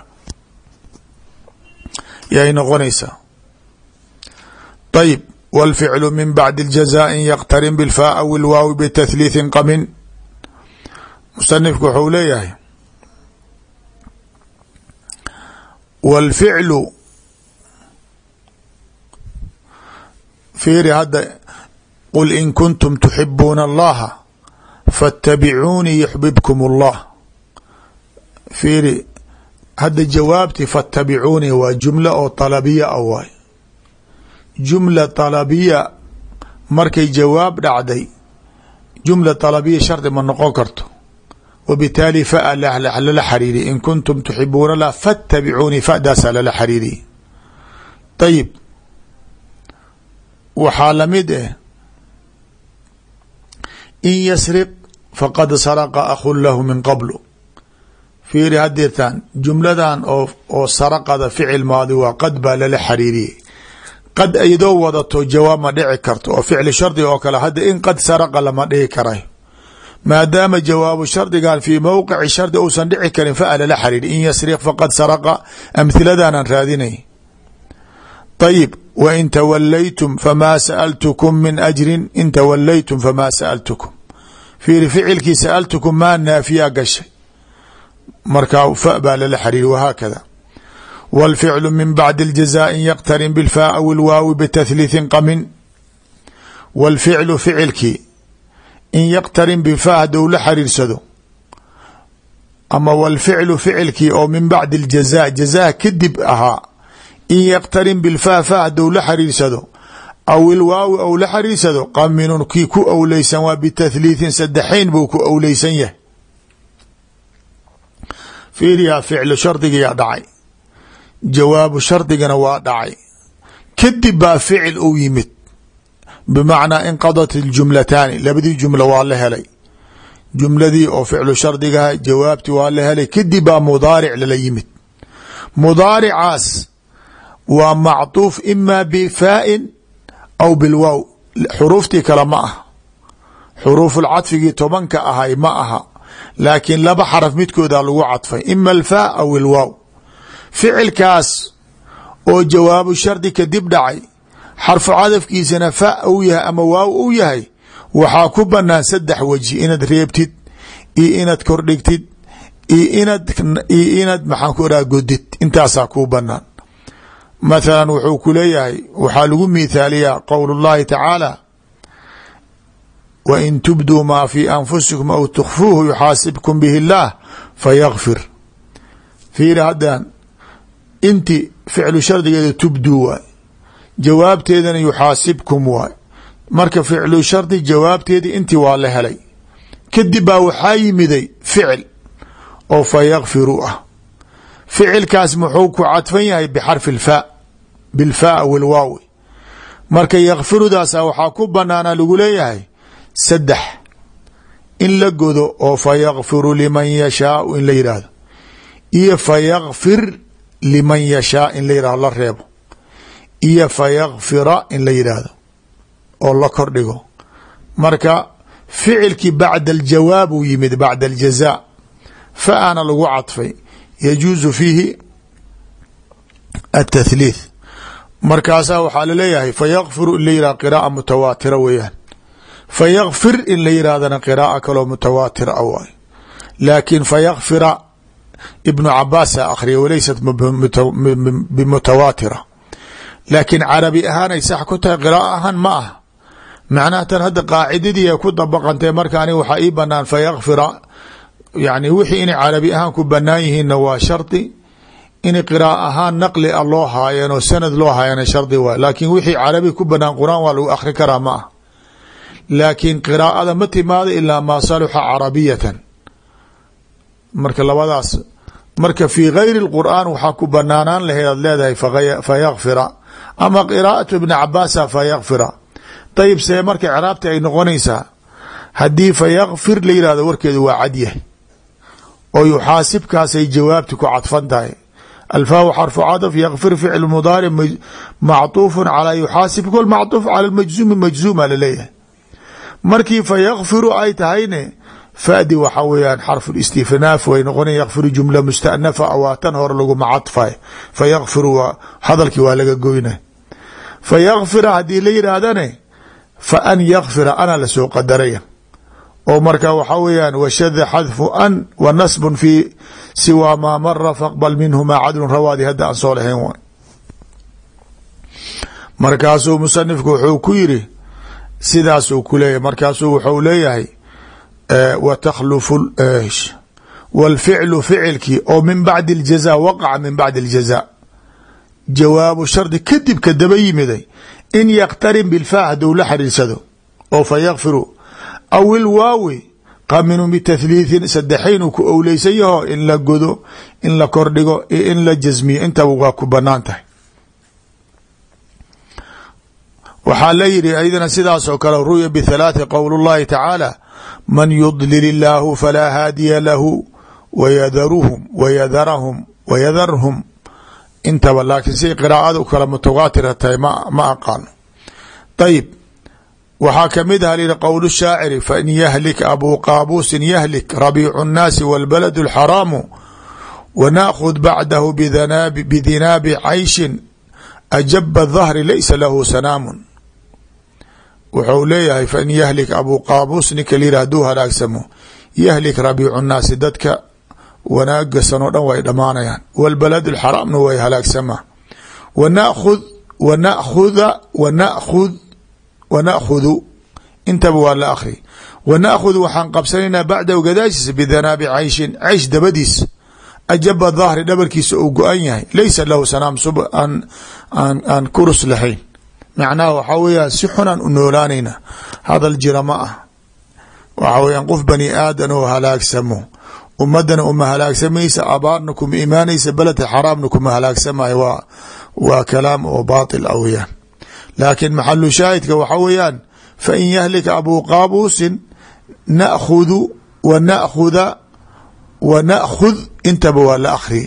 yay noqonaysaa. ayib wاlficlu min bacdi اljazaaءi yaqtarin biاlfaa aw ilwaawi bitathliithin qamin. musanifku wuxuu leeyahay wاlficlu fiiri hadda qul in kuntum tuxibuuna allaha faاtabicuunii yuxbibkum اllah. fiiri hadda jawaabti faاtabicuunii waa jumla oo طalabiya a waay jumla طalabiya markay jawaab dhacday jumla طalabiya shardi ma noqon karto wbitaali fa lala xariiriy in kuntum tuxibuuna lah faاtabicuunii fadaasaa lala xariiriy. ayib waxaa lamid ah in yasriq faqad saraqa akhun lahu min qablu. fiiri hadeertaan jumladan oo saraqada ficil maadi waa qad baa lala xariiriyey qad aydoo wadato jawaab ma dhici karto oo ficli shardiga oo kale hadda in qad saraqa lama dhihi karay maadaama jawaabu shardigan fii mowqici shardi uusan dhici karin fa lala xariiri in yasriq faqad saraqa amhiladaanan raadinay. ayib wain tawalaytum famaa sa'altukum min ajrin in tawalaytum famaa sa'altukum fiiri ficilkii sa'altukum maa naafiyaa gashay markaa fa baa lala xariiri wahaakada. wاlficlu min bacdi اljazaaءi yaqtarin biاlfaa aw ilwaawi bitathliithin qamin. wاlficlu ficilkii in yaqtarin bifaa hadou la xariirsado ama wاlficlu ficilkii oo min bacdi اljazaa jazaa kadib ahaa in yaqtarin bilfaa fa hadou la xariirsado aw ilwaawi ou la xariirsado qaminun kii ku owleysan waa bitathliithin saddexayn buu ku owleysan yahay. fiiriyaa ficlu shardigiyaa dhacay jawaabu shardigana waa dhacay kadib baa ficil u yimid bimacnaa inqadat iljumlataani labadii jumla waa la helay jumladii oo ficlu shardigaha jawaabti waa la helay kadib baa mudaaric lala yimid. mudaaricaas waa macطuuf ima bifaa'in aw bilwaaw xuruuftii kale ma aha xuruufulcadfigii 10 ahay ma aha laakiin laba xaraf midkooda lagu cadfay ima alfaa aw ilwaaw. ficilkaas oo jawaabu shardi kadib dhacay xarfu cadafkiisana fa u yahay ama waaw u yahay waxaa ku banaan 3 waji inaad reebtid iyo inaad kordhigtid iyo inaad maxaan ku iraha godid intaasaa kuu banaan. mathalan wuxuu ku leeyahay waxaa lagu mithaaliyaa qowl اllahi tacaala wain tubduu maa fii anfusikum aw tukfuuhu yuxaasibkum bihi اllah fayakfir. fiiri haddaan inti ficlu shardigeeda tubduu waay jawaabteedana yuxaasibkum waay marka ficlu shardi jawaabteedii intii waa la helay kadib baa waxaa yimiday ficil oo fayakfiru ah. ficilkaas muxuu ku cadfan yahay bxarfi اlfaa bilfaa aw ilwaawi marka yakfirudaasa waxaa ku banaana lagu leeyahay 3 in la godo oo fayakfiru liman yashaau in la yidhaahdo iyo fayakfir liman yashaa in la yidhahdo la reebo iyo fayakfira in la yidhaahdo oo la kordhigo. marka ficilkii bacda aljawaab uu yimid bacda aljazaa faana lagu cadfay yajuuzu fiihi التثليث markaasaa waxaa laleeyahay fayakfiru in la yihah qiraa'a mutawaatira weeyaan fayakfir in la yidhahdana qiraa'a kaloo mutawaatir a waay laakiin fayakfira ibnu cabaasa akhriya walaysat bimutawaatira laakiin carabi ahaanay sax ku tahay qiraa'a ahaan ma ah macnaha tan hadda qaacidadii ay ku dabaqantay marka aniga waxaa ii banaan fayakfira yani wixii inay carabi ahaan ku banaan yihiinna waa shardi in qiraa'a ahaan naqli a loo haayeen oo sanad loo haayana shardi waay laakiin wixii carabi ku banaan qur-aan waa lagu akhri karaa ma ah laakiin qiraa'ada ma timaado ilaa maa saluxa carabiyatan marka labadaas marka fii gayri اlqur'aan waxaa ku banaanaan lahayd aad leedahay fayakfira ama qiraa'atu ibni cabaasa fayakfira ayib see marka craabta ay noqonaysaa haddii fayakfir la yihahdo warkeedu waa cadyahay oo yuxaasibkaasay jawaabti ku cadfan tahay alfaahu xarfu cadf yakfir ficl mudaaric macطuuf calى yuxaasib kol macطuuf calى majzuumi majzuuma laleeyahay markii fayakfiru ay tahayne fadi waxa weyaan xarfu istifnaaf way noqona yakfiru jumla mustanafa awaatan hore laguma cadfay fayakfiru hadalkii waa laga goyna fayakfira haddii la yidhaahdane fan yakfira ana lasoo qadaraya oo marka waxa weyaan washada xadfu an wa nasbun fi siwaa maa mara faqbal minhuma cadlun rawaadi hadda aan soo lahayn waay markaasuu musanifku wuxuu ku yiri sidaasuu ku leeyahay markaasuu wuxuu leeyahay wa takhlufu wاlficlu ficilkii oo min bacdi اljaza waqaca min bacdi اljaza jawaabu shardi kadib ka daba yimiday in yaqtarin bilfaa haduu la xariirsado oo fayakfiru aw ilwaawi qaminu bitathliithin sadexayn uu ku owleysan yaho in la godo in la kordhigo iyo in la jasmiyo intaba waa ku banaan tahay waxaa la yidhi aydana sidaas oo kale ruya bithalaati qowl اllahi tacaala man yudlil illaahu falaa haadiya lahu wayadarhum intaba laakiin siay qiraa'ada u kala mutawaatira tahay ma aqaano ayib waxaa kamid aha lihi qowl shaaciri fain yahlik abuu qaabuusin yahlik rabiicu الnaasi wاlbalad اlxaraamu wanaakhud bacdahu bidinaabi cayshin ajaba dahri laysa lahu sanaamun wuxuu leeyahay fain yahlik abuu qaabuus ninka layidhah haduu halaagsamo yahlik rabiicu nnaasi dadka wanaagasan oo dhan way dhammaanayaan wاlbalad اlxaraamna way halaagsamaa wana'khudu intaba waa la akri wana'khudu waxaan qabsanaynaa bacdahu gadaashiisa bidanaabi cayshin caysh dabadiis ajaba dahri dhabarkiisa uu go-an yahay laysa lahu sanaam aan kurus lahayn macnaha waxaa weeyaan si xunaan u noolaanayna hadal jira ma ah waxaa weyaan qof bani aadan oo halaagsamo ummadana uma halaagsamaysa abaarna kuma imaanaysa beledka xaraamna kuma halaagsamayo waa kalaam oo baatil a weyaan laakiin maxalu shaahidka waxaa weeyaan fain yahlika abuu qaabuusin na'khudu wana'khud intaba waa la akriye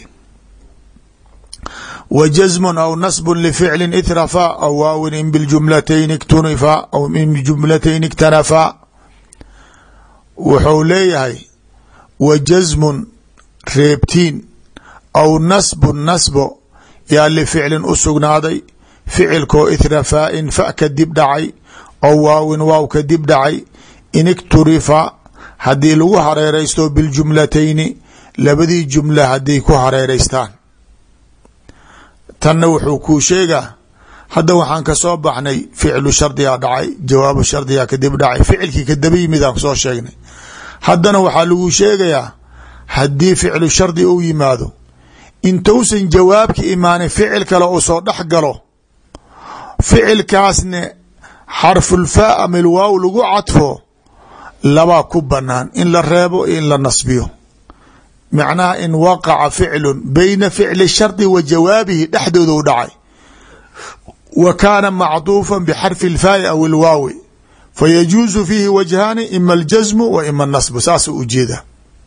wjزm aw nasb lficli itrafa aw waawin in biljumlatayni اktunifa aw in bijumlatayni اktanafa wuxuu leeyahay wajasmun reebtiin aw nasbun nasbo yaa lificlin u sugnaaday ficilkoo itrafaain fa ka dib dhacay aw waawin waaw ka dib dhacay in ikturifa haddii lagu hareeraysto biljumlatayni labadii jumla hadday ku hareeraystaan tanna wuxuu kuu sheegaa hadda waxaan ka soo baxnay ficlu shardigaa dhacay jawaabu shardigaa kadib dhacay ficilkii kadaba yimid aan soo sheegnay haddana waxaa lagu sheegayaa haddii ficlu shardi uu yimaado intuusan jawaabka imaanin ficil kale uu soo dhex galo ficilkaasne xarfulfaa ama ilwaaw lagu cadfo labaa ku banaan in la reebo iyo in la nasbiyo macnaha in waqaca ficlu bayna ficli shardi wa jawaabihi dhexdooda u dhacay wa kaana macduufa bxarfi اlfaai aw ilwaawi fayajuuzu fiihi wajhaani ima aljasmu wa ima anasbu saasuu ujeeda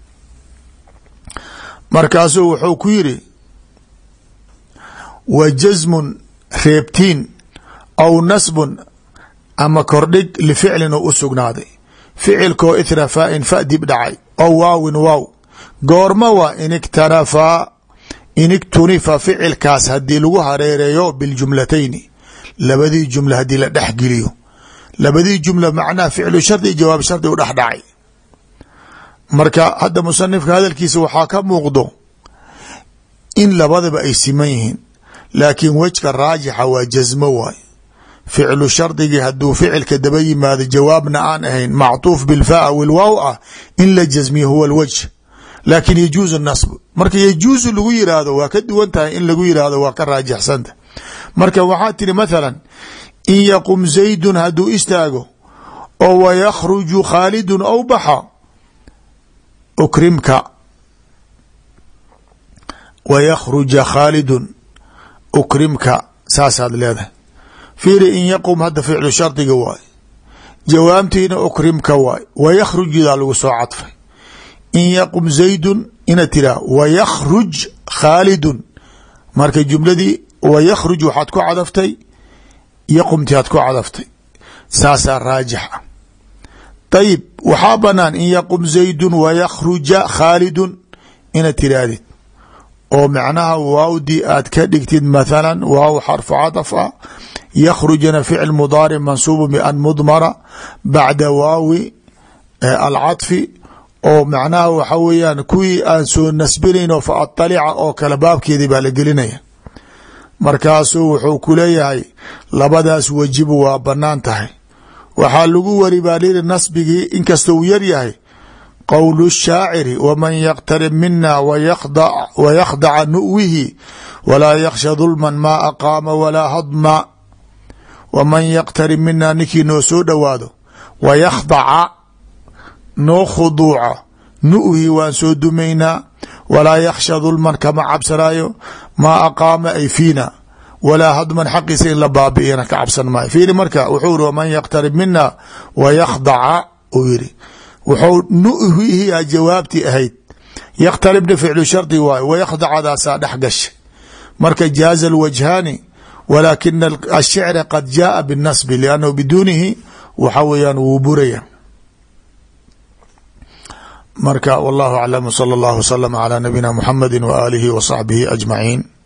markaasuu wuxuu ku yiri wa jasmun reebtiin aw nasbun ama kordhig lificlin oo u sugnaaday ficilkoo ithra faain fa dib dhacay aw waawin waaw goorma waa in iktunifa ficilkaas haddii lagu hareereeyo biljumlatayni labadii jumla haddii la dhexgeliyo labadii jumla macnaha ficlu shardi jawaab shardi u dhex dhacay. marka hadda musanifka hadalkiisa waxaa ka muuqdo in labadaba ay siman yihiin, laakiin wejka raajixa waa jasmo waay. ficlu shardigii hadduu ficilka daba yimaado jawaabna aan ahayn macطuuf bilfaa wilwaaw ah in la jasmiyo huwa lwajh, laakin yajuuzu nasb. marka yajuuzu lagu yiraahdo waa ka duwan tahay in lagu yiraahdo waa ka raajixsanta. marka waxaa tiri mathalan in yaqum zaydun hadduu istaago oo wayakhruju khaalidun aw baxa ukrimka, wayakhruja khaalidun ukrimka saasaad leedahay. fiiri in yaqum hadda ficlu shardiga waay, jawaabtiina ukrimka waay, wayakhrujudaa lagu soo cadfay. in yaqum zaydun ina tiraa wayakhruj khaalidun, marka jumladii wayakhruj waxaad ku cadaftay yaqumti aad ku cadaftay, saasaa raajix ah. ayib waxaa banaan in yaqum zaydun wayakhruja khaalidun ina tirahdid oo macnaha waawdii aad ka dhigtid mathalan waaw xarfu cadaf ah, yakhrujana ficl mudaaric mansuubu ban mudmara bacda waawi alcadfi, oo macnaha waxa weeyaan kuwii aan soo nasbinayno fa aطalica oo kale baabkeedii baa la gelinaya. markaasuu wuxuu ku leeyahay labadaas wajibu waa banaan tahay. waxaa lagu wari baa liri nasbigii inkastoo uu yar yahay qowlu الshaaciri wman yqtarib mina waykdaca nu'wihi walaa yakhsha dulma maa aqaama walaa hadma. waman yqtarib mina ninkii noo soo dhowaado waykdaca noo khuduuca nu'hi waan soo dumaynaa walaa yakhsha dulman kama cabsanaayo maa aqaama ay fiina walaa hadman xaqiisa in la baabi'iyana ka cabsan maayo. fiiri marka wuxuu iri waman yqtarib mina waykdaca uu yiri wuxuu nu'hihi jawaabtii ahayd, yqtaribna ficlu shardi waayo waykdacadaasaa dhex gashay. marka jaaza alwajhaani walaakina ashicra qad jaaa binnasbi liannahu biduunihi waxa weeyaan wuu buraya. marka wallahu aclam, salى اllahu wslm calى nabiyina muxamadi w aalihi wa saxbihi ajmaciin.